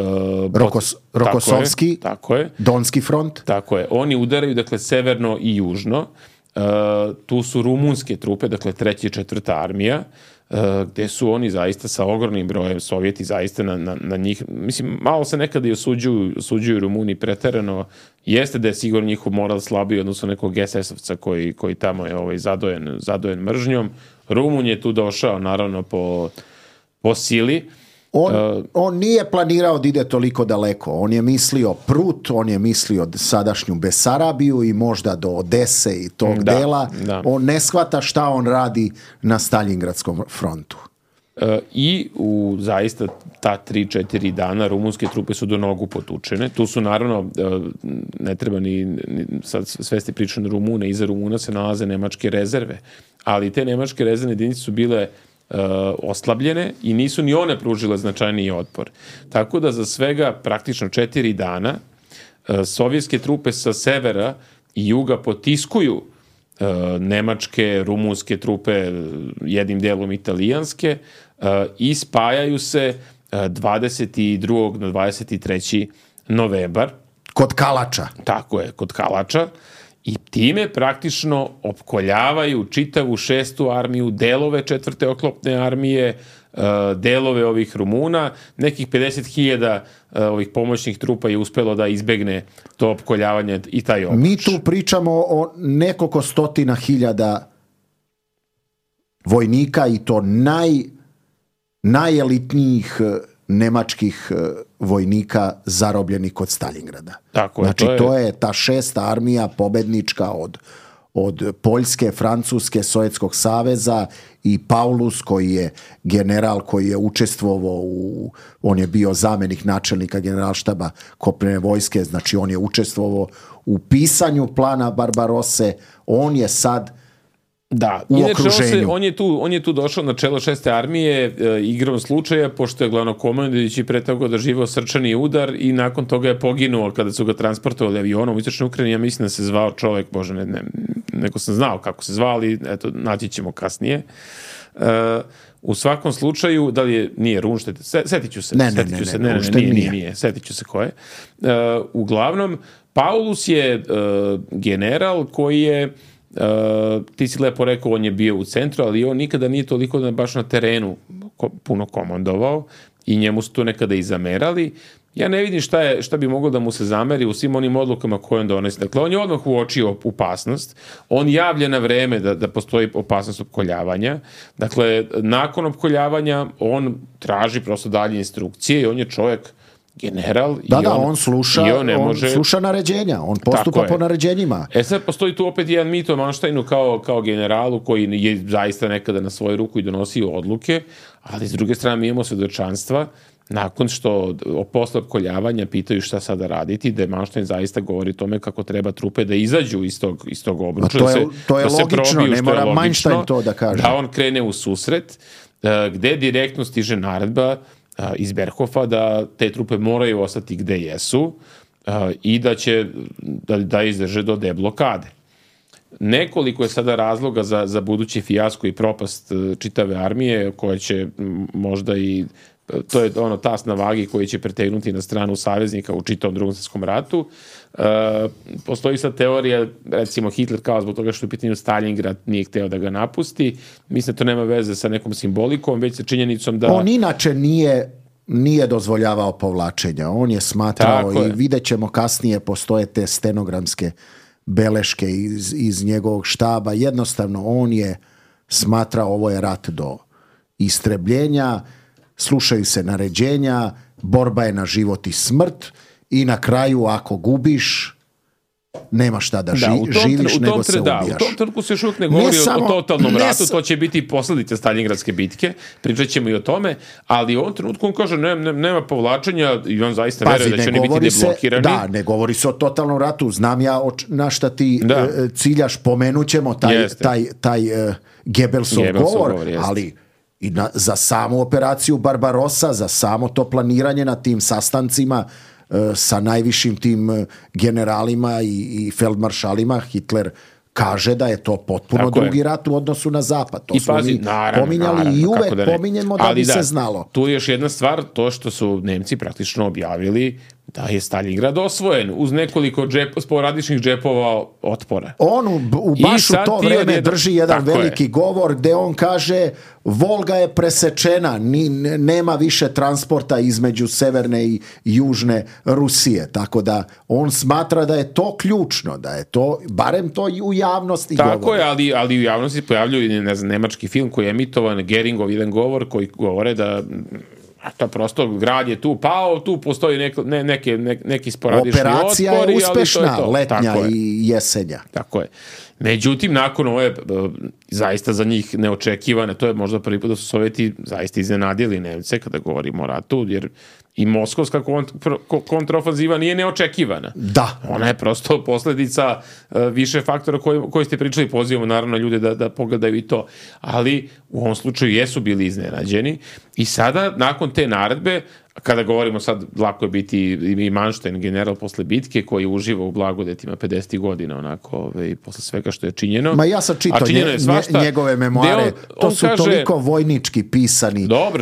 Rokosovski, tako je, Donski front. Tako je, oni udaraju, dakle, severno i južno. Tu su rumunske trupe, dakle 3. i 4. armija, gde su oni zaista sa ogromnim brojem, Sovjeti zaista na njih, mislim, malo se nekada i osuđuju Rumuni preterano, jeste da je sigurno njihov moral slabiji odnosno nekog SS-ovca koji tamo je zadojen mržnjom. Rumun je tu došao naravno po sili. On nije planirao da ide toliko daleko. On je mislio Prut, on je mislio sadašnju Besarabiju i možda do Odese i tog dela. Da. On ne shvata šta on radi na Staljingradskom frontu. I u zaista ta 3-4 dana rumunske trupe su do nogu potučene. Tu su naravno, ne treba ni sad svesti priču na Rumune, iza Rumuna se nalaze nemačke rezerve, ali te nemačke rezervne jedinice su bile oslabljene i nisu ni one pružile značajniji otpor. Tako da za svega praktično 4 dana sovjetske trupe sa severa i juga potiskuju nemačke, rumunske trupe, jednim delom italijanske, i spajaju se 22. na 23. novembar. Kod Kalača. Tako je, kod Kalača. I time praktično opkoljavaju čitavu 6. armiju, delove 4. oklopne armije, delove ovih Rumuna. Nekih 50.000 ovih pomoćnih trupa je uspelo da izbegne to opkoljavanje i taj obruč. Mi tu pričamo o nekoliko stotina hiljada vojnika i to najelitnijih nemačkih vojnika zarobljenih kod Stalingrada. Tako je, znači, to je ta 6. armija pobednička od Poljske, Francuske, Sovjetskog saveza i Paulus, koji je general koji je učestvovao on je bio zamenik načelnika generalštaba kopnene vojske, znači on je učestvovao u pisanju plana Barbarosse, on je sad u okruženju. On je tu došao na čelo 6. armije igrom slučaja, pošto je glavnokomandujući pre toga doživao srčani udar i nakon toga je poginuo kada su ga transportovali avionom u istočnoj Ukrajini. Ja mislim da se zvao čovek, bože, neko sam znao kako se zvao, ali eto, naći ćemo kasnije. U svakom slučaju, da li nije Runštet, setit ću se. Nije, setit ću se ko je. Uglavnom, Paulus je general koji je, ti si lepo rekao, on je bio u centru, ali on nikada nije toliko baš na terenu puno komandovao i njemu su to nekada i zamerali. Ja ne vidim šta bi moglo da mu se zameri u svim onim odlukama koje on donosi. Dakle, on je odmah uočio opasnost, on javlja na vreme da postoji opasnost opkoljavanja. Dakle, nakon opkoljavanja on traži prosto dalje instrukcije i on je čovjek general. On sluša naređenja, on postupa po naređenjima. Sad postoji tu opet jedan mit o Manštajnu kao generalu koji je zaista nekada na svoju ruku i donosio odluke, ali s druge strane mi imamo svedočanstva nakon što posle opkoljavanja pitaju šta sada raditi, da je Manštajn zaista govori o tome kako treba trupe da izađu iz tog obruča, to je logično, ne mora Manštajn to da kaže. Da on krene u susret, gde direktno stiže naredba iz Berhofa da te trupe moraju ostati gde jesu i da će da izdrže do deblokade. Nekoliko je sada razloga za budući fijasko i propast čitave armije, koja će možda i, to je tas na vagi koji će pretegnuti na stranu saveznika u čitavom Drugom svjetskom ratu. Postoji sad teorija, recimo Hitler kao zbog toga što je u pitanju Stalingrad nije hteo da ga napusti. Mislim da to nema veze sa nekom simbolikom, već sa činjenicom da... On inače nije dozvoljavao povlačenja. On je smatrao i vidjet ćemo kasnije, postoje te stenogramske beleške iz njegovog štaba. Jednostavno, on je smatrao ovo je rat do istrebljenja, slušaju se naređenja, borba je na život i smrt i na kraju ako gubiš nema šta da živiš, nego se ubijaš. U tom trenutku se još uvijek ne govori o totalnom ratu, to će biti posljedice Stalingradske bitke, pričat ćemo i o tome, ali u ovom trenutku on kaže nema povlačenja i on zaista veruje da će oni biti deblokirani. Ne govori se o totalnom ratu, znam ja na šta ti ciljaš, pomenut ćemo taj Gebelsov govor, ali i za samu operaciju Barbarossa, za samo to planiranje na tim sastancima sa najvišim tim generalima i feldmaršalima, Hitler kaže da je to potpuno drugi rat u odnosu na zapad. To smo mi pominjali i uvek pominjemo da bi se znalo. Tu je još jedna stvar, to što su Nemci praktično objavili da je Stalingrad osvojen uz nekoliko sporadičnih džepova otpora. On baš u to vreme drži jedan veliki govor gde on kaže Volga je presečena, nema više transporta između severne i južne Rusije, tako da on smatra da je to ključno, da je to, barem to i u javnosti govori. Tako je, ali u javnosti pojavljuju nemački film koji je emitovan, Geringov jedan govor koji govore da to prosto grad je tu pao, tu postoji neki sporadični otpori. Operacija je uspešna, letnja i jesenja. Tako je. Međutim, nakon ove zaista za njih neočekivane. To je možda prvi put da su Sovjeti zaista iznenadili Nemce kada govorimo o ratu, jer i moskovska kontraofanziva nije neočekivana. Da. Ona je prosto posledica više faktora koji ste pričali, pozivamo naravno ljude da pogledaju i to, ali u ovom slučaju jesu bili iznenađeni i sada nakon te naredbe, kada govorimo sad, lako je biti i Manštajn, general posle bitke koji uživa u blagodetima 50 godina onako, posle svega što je činjeno. Ma ja sam čitao njegove memoare, to su kaže, toliko vojnički pisani, dobro,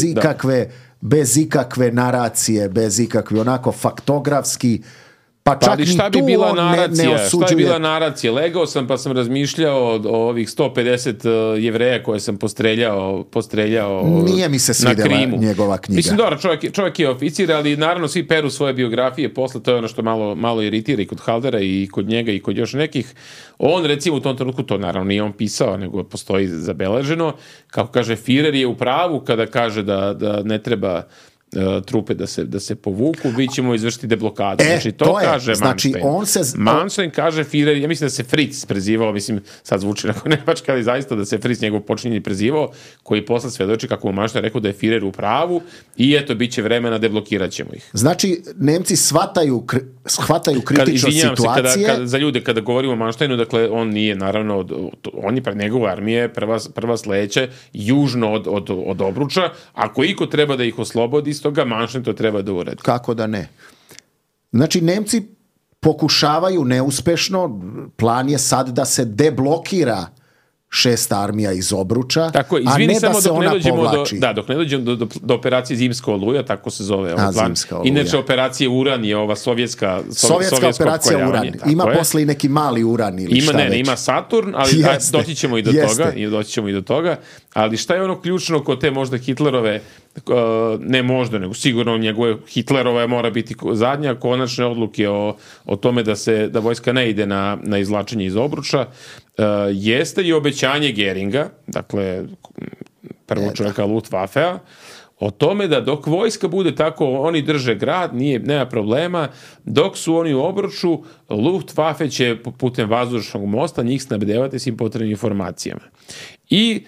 bez ikakve naracije, bez ikakve onako faktografski, pa čak ni tu ne osuđuje. Šta je bila naracija? Legao sam pa sam razmišljao o ovih 150 Jevreja koje sam postreljao nije mi se svidjela njegova knjiga. Mislim, dobro, čovjek je oficir, ali naravno svi peru svoje biografije posle, to je ono što malo iritira i kod Haldera i kod njega i kod još nekih. On recimo u tom trenutku, to naravno nije on pisao, nego postoji zabeleženo, kako kaže, Führer je u pravu kada kaže da ne treba trupe da se povuku, vi ćemo izvršiti deblokadu. Znači, to kaže Manštajn. Manštajn kaže Führer, ja mislim da se Fritz prezivao, mislim, sad zvuči neko nemački, ali zaista da se Fritz njegov počinjenje prezivao, koji posle svedoči kako mu Manštajn rekao da je Führer u pravu i eto, bit će vremena, deblokirat ćemo ih. Znači, Nemci shvataju kritičnost situacije. Za ljude, kada govorimo o Manštajnu, dakle, on nije, naravno, on je pred njegove armije prva sledeća, južno od Obruča, ako iko treba da ih oslobodi, toga Manštajn to treba da uradi. Kako da ne? Znači, Nemci pokušavaju neuspešno, plan je sad da se deblokira 6. armija iz Obruča, tako, a ne da se ona povlači. Dok ne dođemo do operacije Zimska oluja, tako se zove ovaj plan. Inače, operacija Uran je ova sovjetska operacija Uran. Ima posle i neki mali Uran ili šta već. Ima Saturn, ali doći ćemo i do toga. Ali šta je ono ključno kod te možda Hitlerove, ne možda, nego sigurno njegove Hitlerove mora biti zadnja konačne odluke o tome da vojska ne ide na izvlačenje iz Obruča, jeste i obećanje Geringa, dakle prvog čovjeka Luftwaffea, o tome da dok vojska bude tako, oni drže grad, nema problema, dok su oni u Obruču, Luftwaffe će putem vazdušnog mosta njih snabdevati svim potrebnim informacijama. I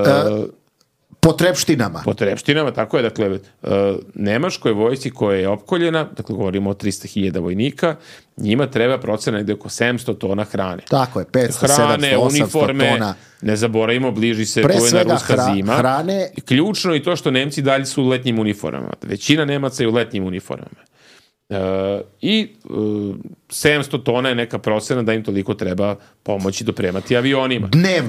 Potrepštinama, tako je, dakle, Nemačkoj vojsci koja je opkoljena, dakle, govorimo o 300.000 vojnika, njima treba procena negde oko 700 tona hrane. Tako je, 500, 700, 800 tona. Ne zaboravimo, bliži se rujna ruska zima. Hrane. Ključno je to što Nemci dalje su u letnjim uniformama. Većina Nemaca je u letnjim uniformama. I 700 tona je neka procena da im toliko treba pomoći dopremati avionima.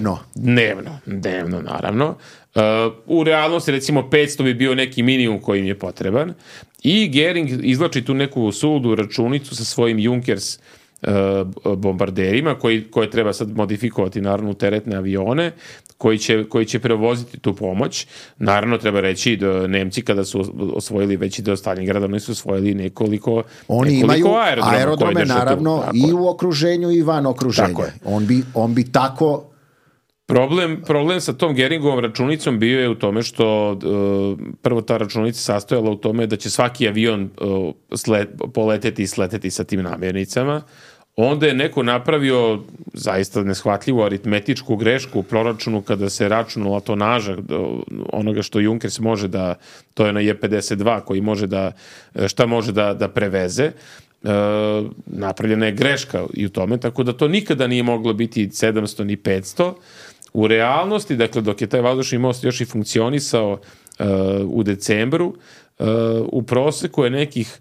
Dnevno, naravno. U realnosti, recimo, 500 bi bio neki minimum koji im je potreban. I Gering izvlači tu neku suludu računicu sa svojim Junkers bombarderima, koje treba sad modifikovati, naravno, u teretne avione, koji će prevoziti tu pomoć. Naravno, treba reći da Nemci, kada su osvojili veći deo Stalingrada, oni su osvojili nekoliko oni imaju aerodrome, naravno, i u okruženju i van okruženja. On bi tako... Problem sa tom Geringovom računicom bio je u tome što prvo ta računica sastojala u tome da će svaki avion poleteti i sleteti sa tim namirnicama. Onda je neko napravio zaista neshvatljivu aritmetičku grešku u proračunu kada se računala tonaža onoga što Junkers može da, to je na J-52 koji može šta može da preveze. Napravljena je greška i u tome, tako da to nikada nije moglo biti 700 ni 500. U realnosti, dakle, dok je taj vazdušni most još i funkcionisao u decembru, u proseku je nekih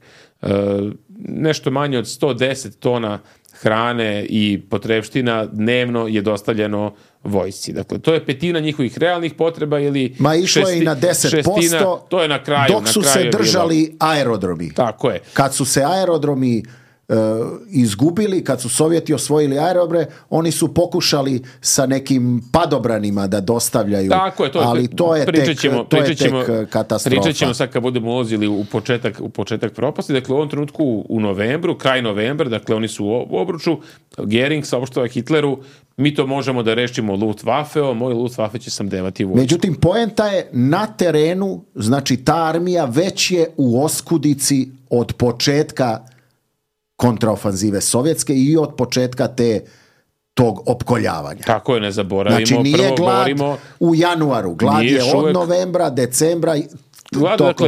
nešto manje od 110 tona hrane i potrepština dnevno je dostavljeno vojsci. Dakle, to je petina njihovih realnih potreba ili išlo je i na 10%, to je na kraju. Dok su se držali aerodromi. Tako je. Kad su se aerodromi izgubili, kad su Sovjeti osvojili aerodrome, oni su pokušali sa nekim padobranima da dostavljaju. Tako je, ali to je tek katastrofa. Pričat ćemo sad kad budemo ulazili u početak propasti. Dakle, u ovom trenutku u novembru, kraj novembra, dakle oni su u Obruču, Gering saopštava Hitleru, mi to možemo da rešimo Luftwaffeom, moj Luftwaffe će snabdevati vojsku. Međutim, poenta je na terenu, znači ta armija već je u oskudici od početka kontraofanzive sovjetske i od početka te tog opkoljavanja. Tako je, ne zaboravimo. Znači nije prvo glad govorimo, u januaru, glad je od uvek novembra, decembra. glad, dakle,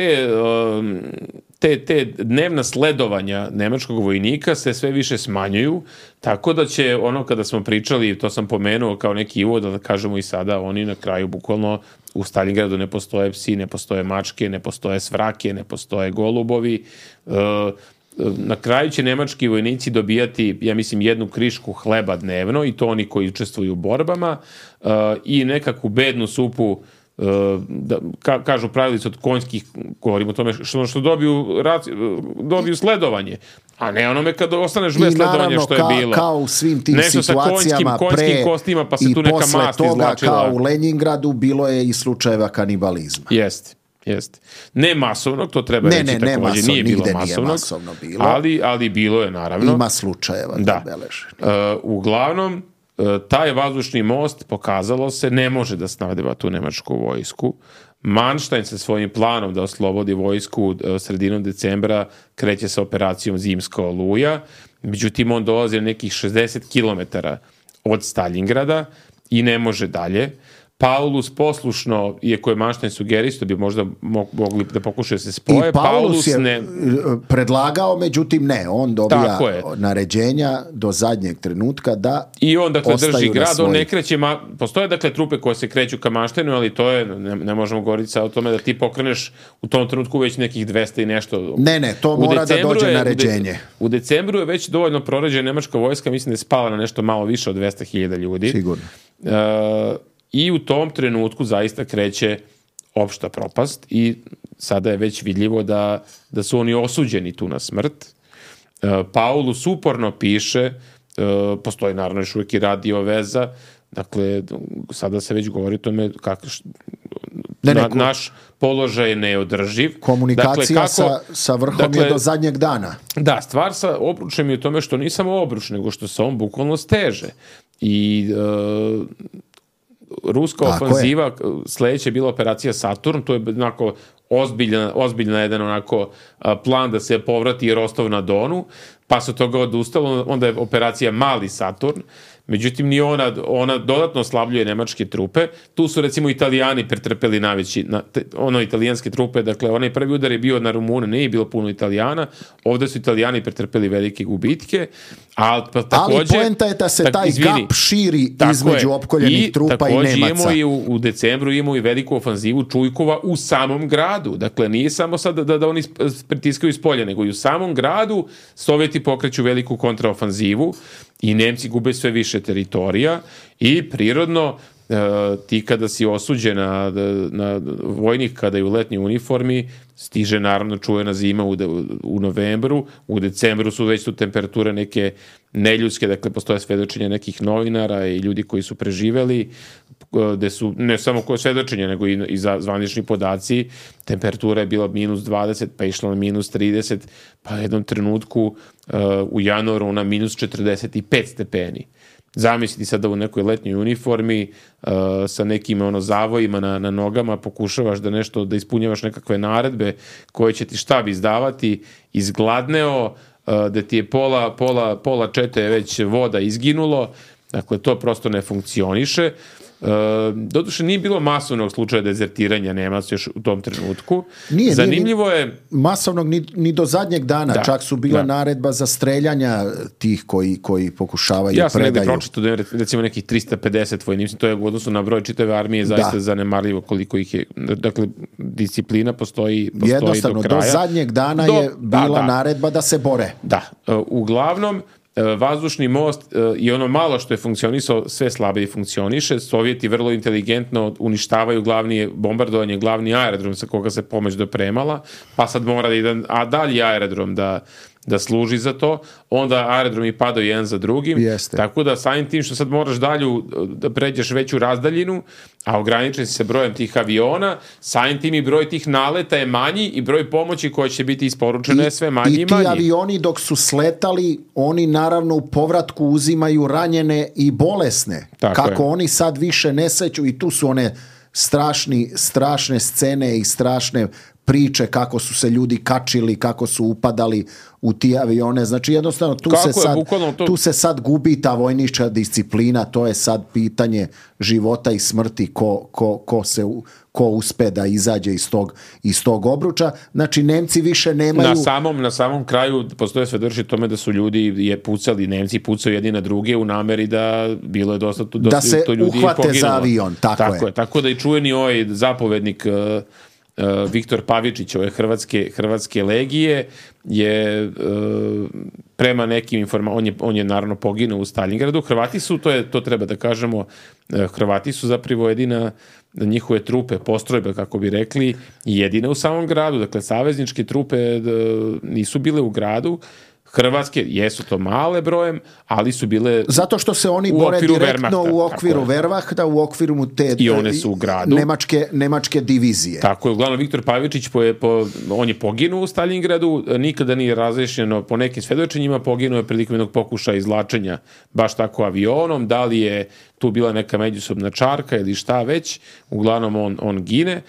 te dnevna sledovanja nemačkog vojnika se sve više smanjuju, tako da će ono kada smo pričali, to sam pomenuo kao neki uvod, da kažemo i sada, oni na kraju bukvalno u Stalingradu ne postoje psi, ne postoje mačke, ne postoje svrake, ne postoje golubovi. Na kraju će nemački vojnici dobijati, ja mislim, 1 krišku hleba dnevno, i to oni koji učestvuju u borbama, i nekakvu bednu supu, kažu pravilice od konjskih, govorimo o tome što dobiju sledovanje, a ne onome kad ostaneš bez sledovanja što je bilo. Kao u svim tim nešto situacijama konjskim kostima, pa se i tu neka posle mast toga, izvlačila. kao u Leningradu, bilo je i slučajeva kanibalizma. Jeste. Ne masovnog, to treba reći također. Masovno, nije bilo nigde masovnog, nije masovno bilo. ali bilo je, naravno. Ima slučajeva da beleže. Uglavnom, taj vazdušni most, pokazalo se, ne može da snabdeva tu nemačku vojsku. Manštajn sa svojim planom da oslobodi vojsku sredinom decembra kreće sa operacijom Zimska oluja. Međutim, on dolazi na nekih 60 km od Stalingrada i ne može dalje. Paulus poslušno, iako je Manštajn sugeristao, bi možda mogli da pokušaju da se spoje. I Paulus je predlagao, međutim ne, on dobija naređenja do zadnjeg trenutka da i on, dakle, drži grad, svoj... on ne kreće, postoje, dakle, trupe koje se kreću ka Manštajnu, ali to je, ne možemo govoriti sad o tome da ti pokreneš u tom trenutku već nekih 200 i nešto. Ne, to mora da dođe naređenje. U decembru je već dovoljno prorađena nemačka vojska, mislim da je spala na nešto malo više od 200.000 ljudi. Sigurno. I u tom trenutku zaista kreće opšta propast i sada je već vidljivo da su oni osuđeni tu na smrt. Paulus uporno piše, postoji naravno još uvijek i radio veza, dakle, sada se već govori o tome kako naš položaj je neodrživ. Komunikacija sa vrhom je do zadnjeg dana. Da, stvar sa obručem je u tome što nije samo obruč, nego što se on bukvalno steže. I ruska ofanziva, sledeća je bila operacija Saturn, to je onako ozbiljna jedan onako plan da se povrati Rostov na Donu, pa se od toga odustalo, onda je operacija Mali Saturn, međutim ni ona dodatno oslabljuje nemačke trupe. Tu su recimo Italijani pretrpeli najveći, italijanske trupe, dakle onaj prvi udar je bio na Rumune, nije bilo puno Italijana, ovdje su Italijani pretrpeli velike gubitke, ali poenta je da se taj gap širi između opkoljenih trupa i Nemaca. Također imamo i u decembru imamo i veliku ofanzivu Čujkova u samom gradu, dakle nije samo sad da oni pritiskaju iz polja, nego i u samom gradu Sovjeti pokreću veliku kontraofanzivu i Nemci gube sve više teritorija i prirodno ti kada si osuđen na vojnik kada je u letnjoj uniformi, stiže naravno čuvena zima u novembru, u decembru su već tu temperature neke neljudske, dakle postoje svedočenja nekih novinara i ljudi koji su preživeli, gde su ne samo koje svedočenja, nego i zvanični podaci, temperatura je bila -20, pa išla na -30, pa u jednom trenutku u januaru na -45 stepeni. Zamisliti sada u nekoj letnjoj uniformi sa nekim zavojima na nogama, pokušavaš da ispunjavaš nekakve naredbe koje će ti štab izdavati, izgladneo, da ti je pola čete već voda izginulo, dakle to prosto ne funkcioniše. Doduše nije bilo masovnog slučaja dezertiranja Nemaca još u tom trenutku. Zanimljivo je masovnog ni do zadnjeg dana, čak su bila naredba za streljanja tih koji pokušavaju predaju. Ja sam negdje pročitao da je recimo nekih 350 vojnika, to je u odnosu na broj čitave armije zaista zanemarljivo koliko ih je, dakle disciplina postoji jednostavno, do kraja. Do zadnjeg dana je bila naredba da se bore. Da, uglavnom vazdušni most i ono malo što je funkcionisao, sve slabije funkcioniše. Sovjeti vrlo inteligentno uništavaju bombardovanje glavni aerodrom sa koga se pomoć dopremala, pa sad mora da ide dalji aerodrom da služi za to, onda aerodromi padaju jedan za drugim, tako da samim tim što sad moraš dalju da pređeš veću razdaljinu, a ograničen si se brojem tih aviona, samim tim i broj tih naleta je manji i broj pomoći koja će biti isporučena je sve manji i manji. I ti avioni dok su sletali, oni naravno u povratku uzimaju ranjene i bolesne. Kako oni sad više ne seću i tu su one strašne scene i strašne priče kako su se ljudi kačili, kako su upadali u ti avione. Znači jednostavno tu se sad gubi ta vojnička disciplina, to je sad pitanje života i smrti ko uspe da izađe iz tog obruča. Znači Nemci više nemaju... Na samom kraju postoje svedoči tome da su ljudi pucali, Nemci pucaju jedni na druge u nameri da bilo je dosta da se ljudi uhvate za avion. Tako je. Tako da i čuveni ovaj zapovednik Viktor Pavičić ove hrvatske legije je prema nekim informacijama, on je naravno poginuo u Stalingradu. Hrvati su, to treba da kažemo, Hrvati su zapravo jedina njihove trupe, postrojbe, kako bi rekli, jedine u samom gradu. Dakle, savezničke trupe nisu bile u gradu. Hrvatske jesu to male brojem, ali su bile zato što se oni bore direktno u okviru Wehrmachta, u okviru te i one su u gradu. Nemačke divizije. Tako je, uglavnom Viktor Pavičić on je poginuo u Stalingradu, nikada nije razrešeno po nekim svedočenjima, poginuo je prilikom jednog pokušaja izvlačenja baš tako avionom, da li je tu bila neka međusobna čarka ili šta već, uglavnom on gine.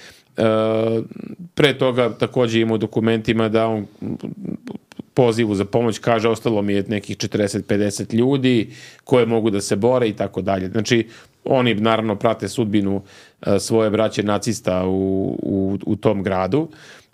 Pre toga također ima u dokumentima da on pozivu za pomoć kaže ostalo mi je nekih 40-50 ljudi koje mogu da se bore i tako dalje. Znači oni naravno prate sudbinu svoje braće nacista u tom gradu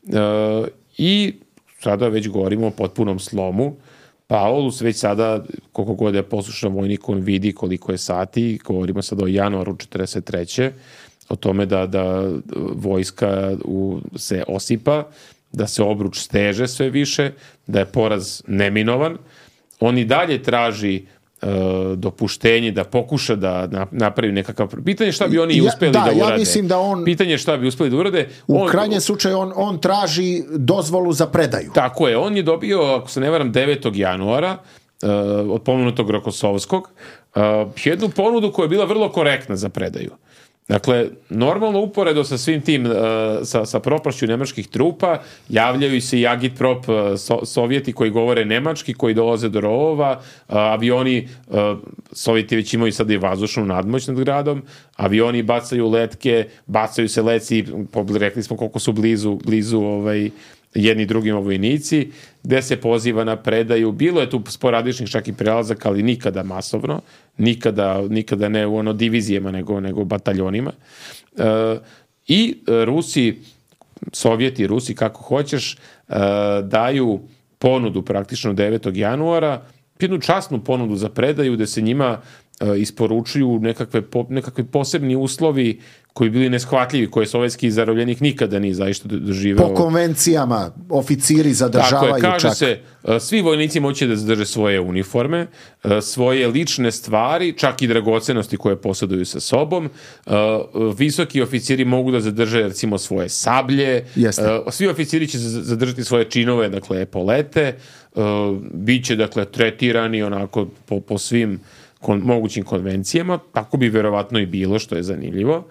i sada već govorimo o potpunom slomu. Paulus već sada, koliko god je poslušan vojnik, on vidi koliko je sati, govorimo sada o januaru 43. o tome da vojska se osipa, da se obruč steže sve više, da je poraz neminovan. On i dalje traži dopuštenje da pokuša da napravi nekakav... Pitanje šta bi oni uspeli da urade. Ja mislim da Pitanje šta bi uspeli da urade. U krajnjem slučaju on traži dozvolu za predaju. Tako je. On je dobio, ako se ne varam, 9. januara od pomenutog Rokosovskog jednu ponudu koja je bila vrlo korektna za predaju. Dakle, normalno uporedo sa svim tim, sa propašću nemačkih trupa, javljaju se i agitprop Sovjeti koji govore nemački, koji dolaze do rovova, avioni, Sovjeti već imaju sada i vazdušnu nadmoć nad gradom, avioni bacaju letke, bacaju se leci, rekli smo koliko su blizu jedni drugima vojnici, gde se poziva na predaju. Bilo je tu sporadičnih čak i prelazaka, ali nikada masovno, nikada ne u divizijama, nego bataljonima. I Rusi, Sovjeti, Rusi, kako hoćeš, daju ponudu praktično 9. januara, jednu časnu ponudu za predaju, gde se njima isporučuju nekakve posebni uslovi koji bili neshvatljivi, koje sovjetski zarobljenik nikada nije zaista doživeo. Po konvencijama oficiri zadržavaju. Tako je, kaže se, svi vojnici moći da zadrže svoje uniforme, svoje lične stvari, čak i dragocenosti koje posjeduju sa sobom. Visoki oficiri mogu da zadrže, recimo, svoje sablje. Svi oficiri će zadržati svoje činove, dakle, epolete. Biće, dakle, tretirani onako po svim mogućim konvencijama. Tako bi verovatno i bilo, što je zanimljivo.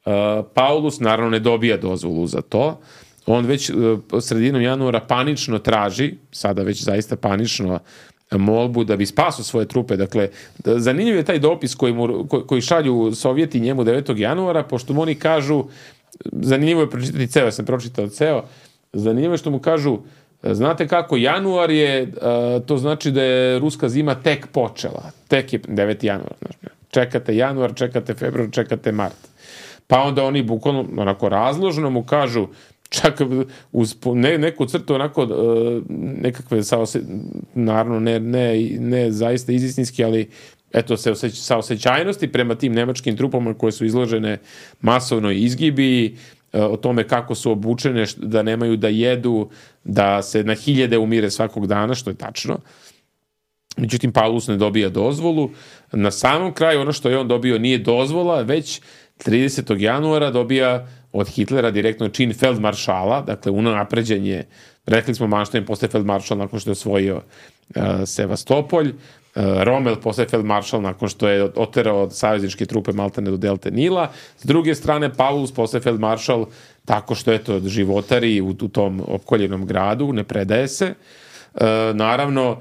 Paulus naravno ne dobija dozvolu za to. On već sredinom januara panično traži, sada već zaista panično, molbu da bi spasao svoje trupe. Dakle, zanimljiv je taj dopis koji šalju Sovjeti njemu 9. januara, pošto mu oni kažu, zanimljivo je pročitati ceo, ja sam pročitao ceo, zanimljivo je što mu kažu, znate kako, januar je, to znači da je ruska zima tek počela. Tek je 9. januar. Čekate januar, čekate februar, čekate mart. Pa onda oni bukvalno onako razložno mu kažu, čak uz neku crtu onako nekakve naravno ne zaista izistinski, ali eto sa osjećajnosti prema tim nemačkim trupama koje su izložene masovnoj izgibi, o tome kako su obučene, da nemaju da jedu, da se na hiljade umire svakog dana, što je tačno. Međutim, Paulus ne dobija dozvolu. Na samom kraju ono što je on dobio nije dozvola, već 30. januara dobija od Hitlera direktno čin feldmaršala, dakle unapređenje, rekli smo Manštajn postaje feldmaršal nakon što je osvojio Sevastopolj, Rommel postaje feldmaršal nakon što je oterao od savezničke trupe maltene do delte Nila, s druge strane Paulus postaje feldmaršal tako što je to životari u tom opkoljenom gradu, ne predaje se. Naravno,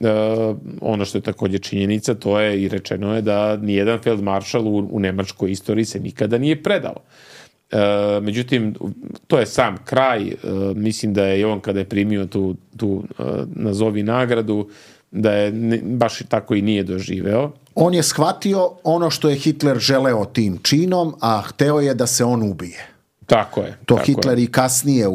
ono što je također činjenica, to je i rečeno je da nijedan feldmaršal u nemačkoj istoriji se nikada nije predao. Međutim, to je sam kraj. Mislim da je on kada je primio tu nazovi nagradu, da je baš tako i nije doživeo. On je shvatio ono što je Hitler želeo tim činom, a hteo je da se on ubije. Tako je. To tako Hitler je. i kasnije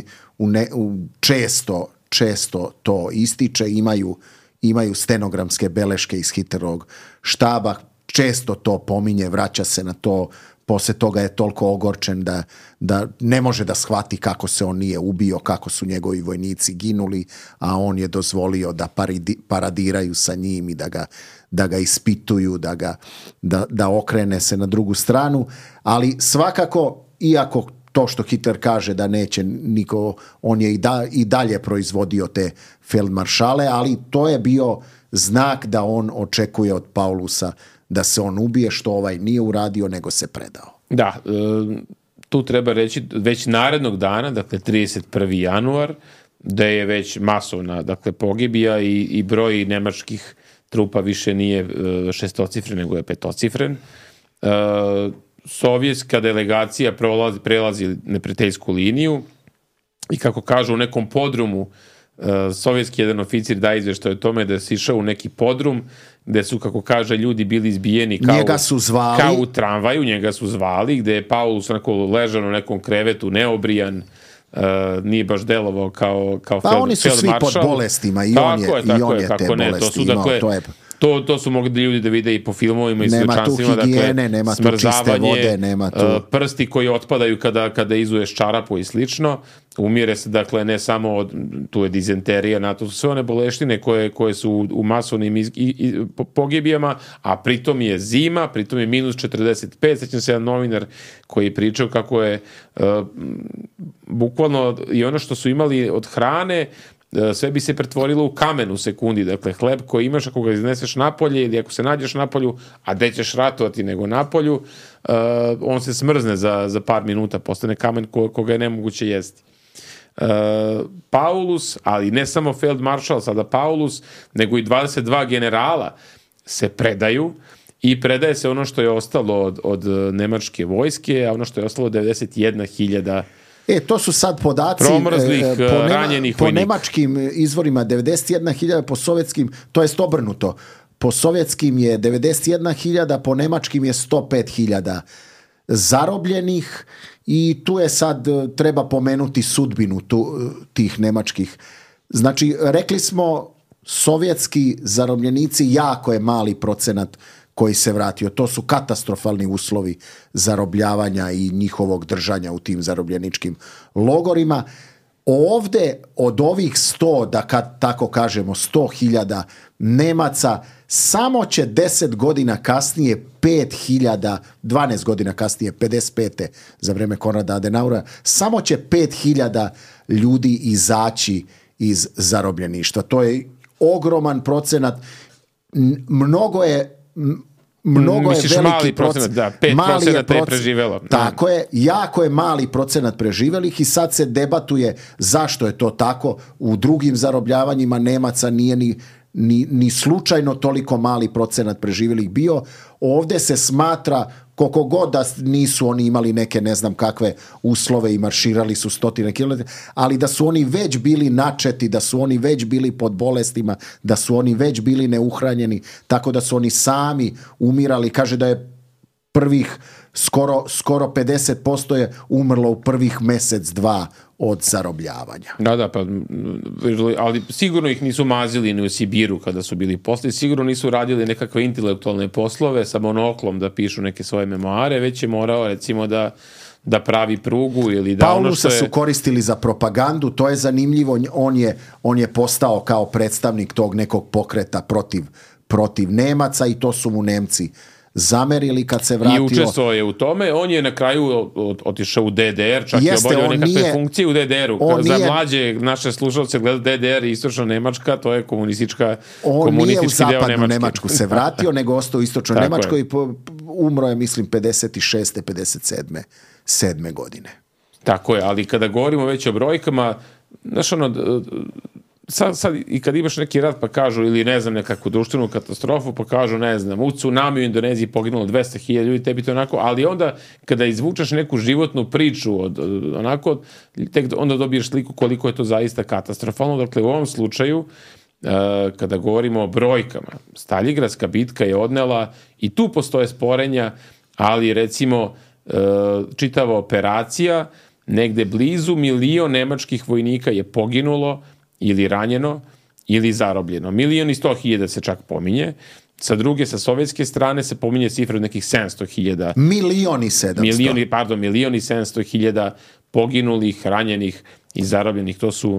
često to ističe, imaju stenogramske beleške iz Hitlerovog štaba, često to pominje, vraća se na to, poslije toga je toliko ogorčen da ne može da shvati kako se on nije ubio, kako su njegovi vojnici ginuli, a on je dozvolio da paradiraju sa njim i da ga ispituju, da okrene se na drugu stranu, ali svakako, iako to što Hitler kaže da neće niko, on je i dalje proizvodio te feldmaršale, ali to je bio znak da on očekuje od Paulusa da se on ubije, što ovaj nije uradio, nego se predao. Da, tu treba reći već narednog dana, dakle 31. januar, da je već masovna, dakle, pogibija i broj nemačkih trupa više nije šestocifren, nego je petocifren. Sovjetska delegacija prelazi neprijateljsku liniju i, kako kažu, u nekom podrumu sovjetski jedan oficir daje izveštaj o tome da se išao u neki podrum gde su, kako kaže, ljudi bili izbijeni kao u tramvaju, njega su zvali, gde je Paulus ležao na nekom krevetu, neobrijan, nije baš delovao kao feldmaršal. Pa oni su svi pod bolestima i on je te bolesti imao. To su mogli ljudi da vide i po filmovima i svedočanstvima. Nema tu higijene, nema tu čiste vode, nema tu... prsti koji otpadaju kada izuješ čarapu i slično. Umire se, dakle, ne samo tu je dizenterija, na to su sve one boleštine koje su u masovnim pogibijama, a pritom je zima, pritom je minus 45. Sećam se jedan novinar koji je pričao kako je bukvalno i ono što su imali od hrane, sve bi se pretvorilo u kamen u sekundi. Dakle, hleb koji imaš, ako ga izneseš napolje ili ako se nađeš napolju, a gde ćeš ratovati nego napolju, on se smrzne za par minuta, postane kamen koga je nemoguće jesti. Paulus, ali ne samo feldmaršal, sada Paulus, nego i 22 generala se predaju i predaje se ono što je ostalo od nemačke vojske, a ono što je ostalo 91.000 to su sad podaci ranjenih po nemačkim izvorima 91.000, po sovjetskim, to jest obrnuto. Po sovjetskim je 91.000, po nemačkim je 105.000 zarobljenih i tu je sad, treba pomenuti sudbinu tih nemačkih. Znači, rekli smo, sovjetski zarobljenici, jako je mali procenat koji se vratio. To su katastrofalni uslovi zarobljavanja i njihovog držanja u tim zarobljeničkim logorima. Ovde od ovih 100, da kad tako kažemo 100.000 Nemaca, samo će 10 godina kasnije 5.000, 12 godina kasnije, 55. za vreme Konrada Adenaura, samo će 5.000 ljudi izaći iz zarobljeništva. To je ogroman procenat. Mnogo je veliki mali procenat, da, 5% je preživelo. Tako je, jako je mali procenat preživelih i sad se debatuje zašto je to tako. U drugim zarobljavanjima Nemaca nije ni slučajno toliko mali procenat preživelih bio. Ovdje se smatra, koliko god da nisu oni imali neke ne znam kakve uslove i marširali su 100 kilometara, ali da su oni već bili načeti, da su oni već bili pod bolestima, da su oni već bili neuhranjeni, tako da su oni sami umirali. Kaže da je prvih skoro 50% je umrlo u prvih mjesec, dva od zarobljavanja. Da, pa, ali sigurno ih nisu mazili ni u Sibiru kada su bili poslije, sigurno nisu radili nekakve intelektualne poslove sa monoklom da pišu neke svoje memoare, već je morao, recimo, da pravi prugu ili da Paulusa su koristili za propagandu, to je zanimljivo, on je postao kao predstavnik tog nekog pokreta protiv Nemaca i to su mu Nemci zamerili kad se vratio. I učestvovao je u tome. On je na kraju otišao u DDR, čak je obavljao nekakve funkcije u DDR-u. Za mlađe naše slušalce gleda DDR i istočna Nemačka, to je komunistički deo Nemačke. On nije u zapadnu Nemačku se vratio, nego ostao u istočnoj Nemačkoj i umro je, mislim, 56. 57. godine. Tako je, ali kada govorimo već o brojkama, znaš, sad i kad imaš neki rat pa kažu, ili ne znam, nekakvu društvenu katastrofu, pa kažu, ne znam, u tsunami u Indoneziji poginulo 200.000 ljudi, tebi to onako, ali onda kada izvučeš neku životnu priču onako, tek onda dobiješ sliku koliko je to zaista katastrofalno. Dakle, u ovom slučaju, kada govorimo o brojkama, Staljingradska bitka je odnela, i tu postoje sporenja, ali recimo čitava operacija, negde blizu 1 milion nemačkih vojnika je poginulo ili ranjeno ili zarobljeno. 1.100.000 se čak pominje. Sa druge, sa sovjetske strane se pominje cifra od nekih 700.000. 1.700.000. 1.700.000 poginulih, ranjenih i zarobljenih.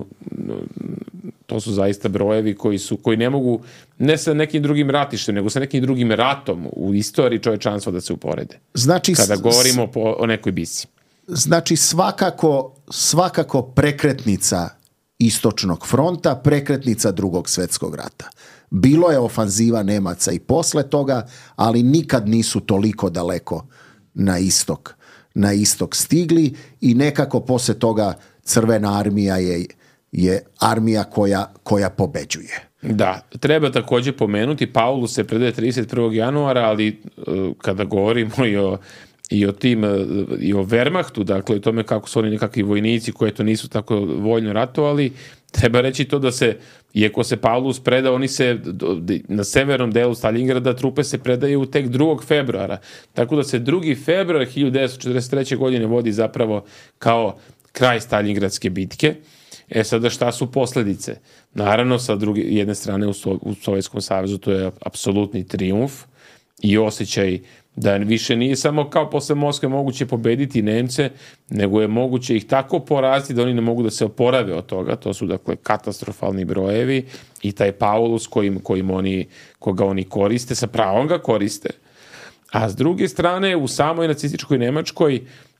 To su zaista brojevi koji ne mogu ne sa nekim drugim ratištem, nego sa nekim drugim ratom u istoriji čovečanstva da se uporede. Znači, kada govorimo o nekoj bici. Znači svakako prekretnica Istočnog fronta, prekretnica Drugog svjetskog rata. Bilo je ofanziva Nemaca i posle toga, ali nikad nisu toliko daleko na istok stigli i nekako posle toga Crvena armija je armija koja pobeđuje. Da, treba također pomenuti, Paulus se predaje 31. januara, ali kada govorimo i o Wehrmachtu, dakle o tome kako su oni nekakvi vojnici koji to nisu tako voljno ratovali, treba reći to da se, iako se Paulus preda, oni se na severnom delu Stalingrada trupe se predaju tek 2. februara. Tako da se 2. februar 1943. godine vodi zapravo kao kraj Stalingradske bitke. Sada šta su posljedice? Naravno, sa jedne strane u Sovjetskom savezu to je apsolutni trijumf i osjećaj da više nije samo kao posle Moskve moguće pobediti Nemce, nego je moguće ih tako poraziti da oni ne mogu da se oporave od toga. To su dakle katastrofalni brojevi i taj Paulus koga oni koriste, sa pravom ga koriste. A s druge strane, u samoj nacističkoj Nemačkoj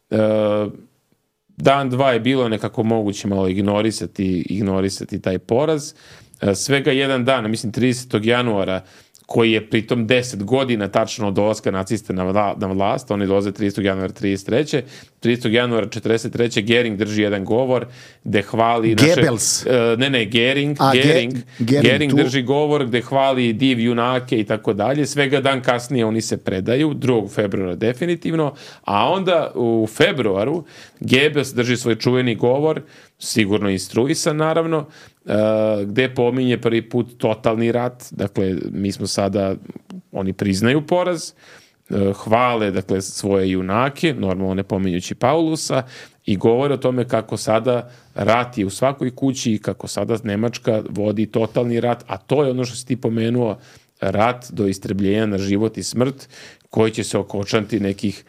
dan, dva je bilo nekako moguće malo ignorisati taj poraz. Svega jedan dan, mislim 30. januara, koji je pritom 10 godina tačno od dolaska nacista na vlast, oni dolaze 30. januara 33. 30. januara 43. Gering drži jedan govor gde hvali... Goebbels. Gering drži govor gde hvali div junake i tako dalje. Svega dan kasnije oni se predaju, 2. februara definitivno, a onda u februaru Goebbels drži svoj čuveni govor, sigurno instruisan naravno, gde pominje prvi put totalni rat. Dakle, mi smo sada, oni priznaju poraz, hvale dakle svoje junake, normalno ne pominjući Paulusa, i govore o tome kako sada rat je u svakoj kući i kako sada Nemačka vodi totalni rat, a to je ono što si ti pomenuo, rat do istrebljenja na život i smrt, koji će se okončati nekih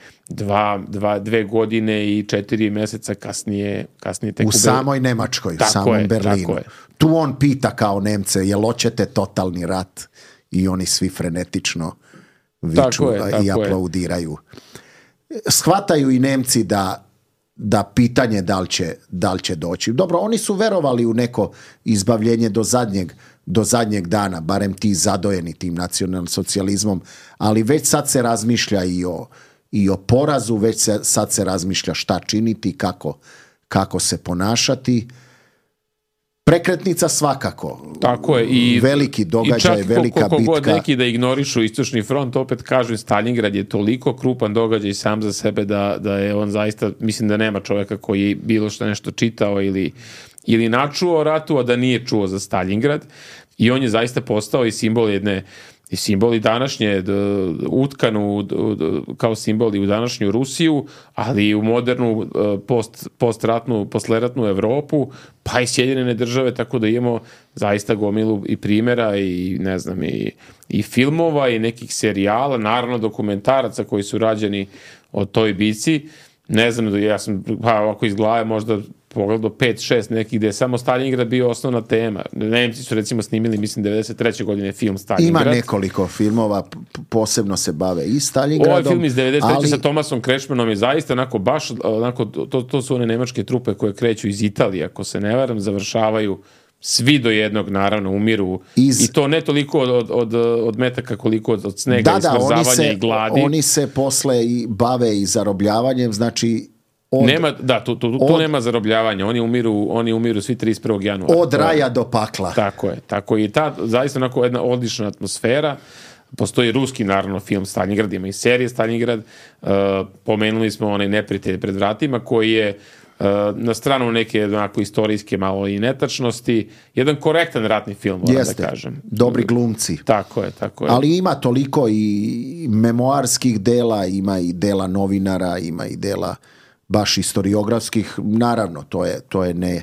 2 godine i 4 mjeseca kasnije tek u samoj Nemačkoj, u samom Berlinu. Tu on pita kao Nemce, jel hoćete totalni rat? I oni svi frenetično viču i aplaudiraju. Shvataju i Nemci da pitanje da li će doći. Dobro, oni su verovali u neko izbavljenje do zadnjeg dana, barem ti zadojeni tim nacionalnim socijalizmom, ali već sad se razmišlja i o porazu, već sad se razmišlja šta činiti, kako se ponašati. Prekretnica svakako. Tako je. I veliki događaj, velika bitka. I čak god neki da ignorišu Istočni front, opet kažu, Stalingrad je toliko krupan događaj sam za sebe da je on zaista, mislim da nema čovjeka koji bilo što nešto čitao ili načuo o ratu, a da nije čuo za Stalingrad. I on je zaista postao i simbol i simbol i današnje, utkan kao simbol i u današnju Rusiju, ali i u modernu postratnu, posleratnu Evropu, pa i Sjedinjene države, tako da imamo zaista gomilu i primjera i ne znam, i filmova i nekih serijala, naravno dokumentaraca koji su rađeni o toj bici. Ne znam, ja sam ovako iz glave možda pogledao 5-6 nekih gde je samo Stalingrad bio osnovna tema. Nemci su recimo snimili, mislim, 93. godine film Stalingrad. Ima nekoliko filmova, posebno se bave i Stalingradom. Ovaj film iz 93. sa Thomasom Kretschmannom je zaista onako baš, to su one nemačke trupe koje kreću iz Italije, ako se ne varam, završavaju svi do jednog, naravno, umiru. I to ne toliko od metaka koliko od snega i smrzavanja i gladi. Oni se posle bave i zarobljavanjem, znači Tu nema zarobljavanja. Oni umiru svi 31. januara. Od raja do pakla. Tako je. I zaista onako jedna odlična atmosfera. Postoji ruski, naravno, film Stalingrad, ima i serije Stalingrad. Pomenuli smo onaj Neprijatelj pred vratima, koji je na stranu neke onako istorijske malo i netačnosti. Jedan korektan ratni film, moram da kažem. Dobri glumci. Tako je. Ali ima toliko i memoarskih dela, ima i dela novinara, ima i dela baš historiografskih. Naravno, to je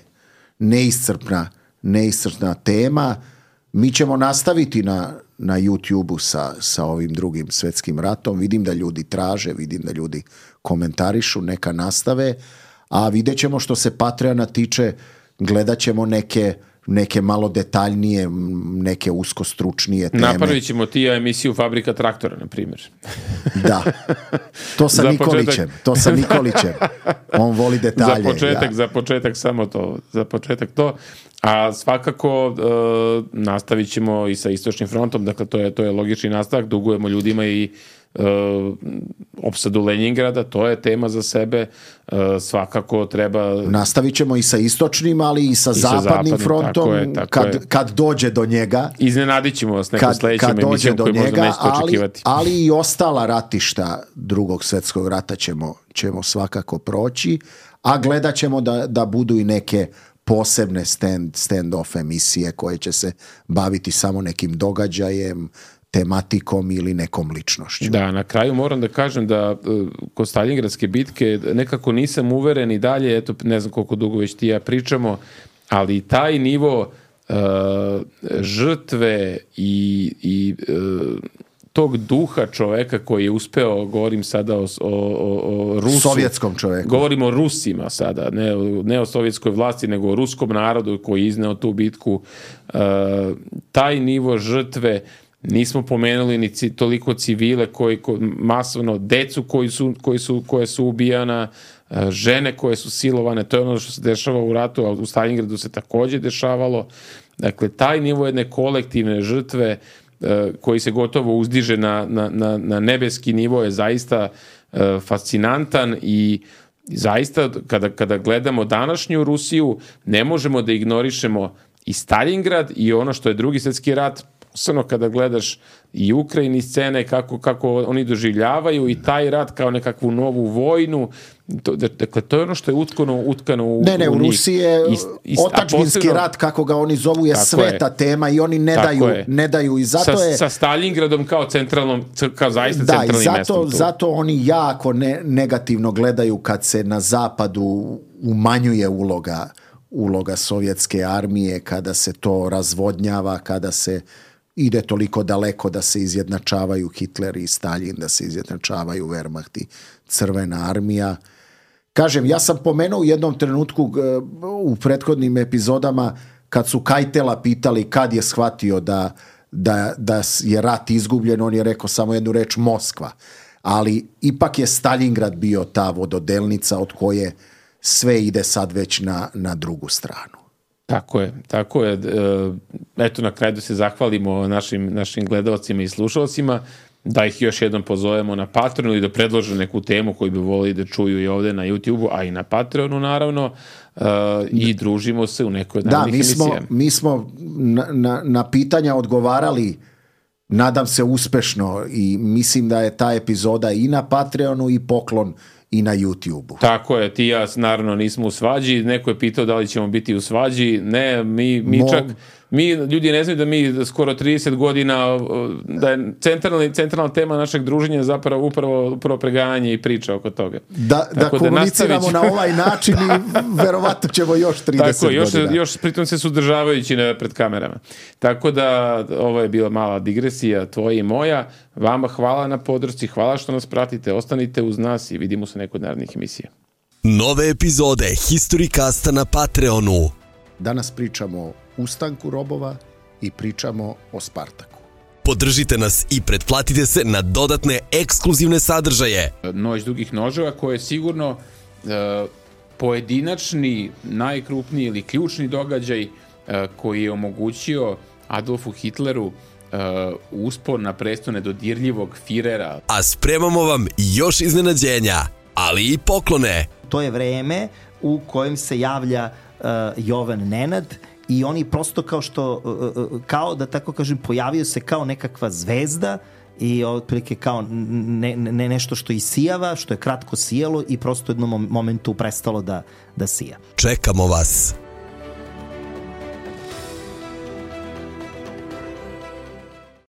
neiscrpna tema. Mi ćemo nastaviti na YouTube-u sa ovim drugim svjetskim ratom. Vidim da ljudi traže, vidim da ljudi komentarišu, neka nastave. A vidjet ćemo što se Patreona tiče, gledat ćemo neke malo detaljnije, neke uskostručnije teme. Napravit ćemo emisiju Fabrika traktora, na primjer. Da. To sa Nikolićem. On voli detalje. Za početak samo to. Za početak to. A svakako nastavit ćemo i sa Istočnim frontom. Dakle, to je logični nastavak. Dugujemo ljudima i opsadu Leningrada, to je tema za sebe, svakako treba... Nastavit ćemo i sa istočnim, ali i sa zapadnim frontom, kad dođe do njega. Iznenadit ćemo vas nekom sledećem emisijom koju možda nećete očekivati. Ali i ostala ratišta Drugog svjetskog rata ćemo svakako proći, a gledat ćemo da budu i neke posebne stand-off emisije koje će se baviti samo nekim događajem, tematikom ili nekom ličnošću. Da, na kraju moram da kažem da kod Staljingradske bitke nekako nisam uveren i dalje, eto ne znam koliko dugo već ti ja pričamo, ali taj nivo žrtve i tog duha čoveka koji je uspeo, govorim sada o Rusu. Sovjetskom čoveku. Govorimo o Rusima sada, ne o sovjetskoj vlasti, nego o ruskom narodu koji je izneo tu bitku. Taj nivo žrtve, nismo pomenuli ni toliko civile masovno, decu koje su ubijana, žene koje su silovane, to je ono što se dešava u ratu, a u Stalingradu se također dešavalo. Dakle, taj nivo jedne kolektivne žrtve koji se gotovo uzdiže na nebeski nivo je zaista fascinantan i zaista kada gledamo današnju Rusiju ne možemo da ignorišemo i Stalingrad i ono što je Drugi svjetski rat, posebno kada gledaš i Ukrajini scene, kako oni doživljavaju i taj rat kao nekakvu novu vojnu. Dakle, to je ono što je utkano u njih. U Rusiji je otačbinski rat, kako ga oni zovu, je sveta tema i oni ne daju i zato je... Sa Stalingradom kao zaista centralnim mestom. Zato oni jako negativno gledaju kad se na zapadu umanjuje uloga sovjetske armije, kada se to razvodnjava, kada se ide toliko daleko da se izjednačavaju Hitler i Stalin, da se izjednačavaju Wehrmacht i Crvena armija. Kažem, ja sam pomenuo u jednom trenutku u prethodnim epizodama kad su Kajtela pitali kad je shvatio da je rat izgubljen, on je rekao samo jednu reč: Moskva. Ali ipak je Stalingrad bio ta vododelnica od koje sve ide sad već na drugu stranu. Tako je. Eto, na kraju da se zahvalimo našim gledalcima i slušalcima, da ih još jednom pozovemo na Patreonu i da predlože neku temu koju bi volili da čuju i ovdje na YouTubeu, a i na Patreonu naravno, i družimo se u nekoj od narednih emisija. Mi smo na pitanja odgovarali, nadam se uspešno, i mislim da je ta epizoda i na Patreonu i poklon i na YouTubeu. Tako je, ti ja naravno nismo u svađi, neko je pitao da li ćemo biti u svađi, ne, mi ljudi ne znaju da mi skoro 30 godina, da je centralna tema našeg druženja zapravo upravo preganjanje i priča oko toga. Da komuniciramo na ovaj način i verovatno ćemo još 30 godina. Još pritom se suzdržavajući pred kamerama. Tako da ovo je bila mala digresija tvoja i moja. Vama hvala na podršci, hvala što nas pratite, ostanite uz nas i vidimo se nekod narednih emisija. Nove epizode Historicasta na Patreonu. Danas pričamo o ustanku robova i pričamo o Spartaku. Podržite nas i pretplatite se na dodatne ekskluzivne sadržaje. Noć dugih noževa, koje je sigurno pojedinačni, najkrupniji ili ključni događaj koji je omogućio Adolfu Hitleru uspon na presto nedodirljivog Firera. A spremamo vam još iznenađenja, ali i poklone. to je vreme u kojem se javlja Jovan Nenad i oni prosto kao da tako kažem, pojavio se kao nekakva zvezda i otprilike kao nešto što isijava, što je kratko sijalo i prosto u jednom momentu prestalo da sija. Čekamo vas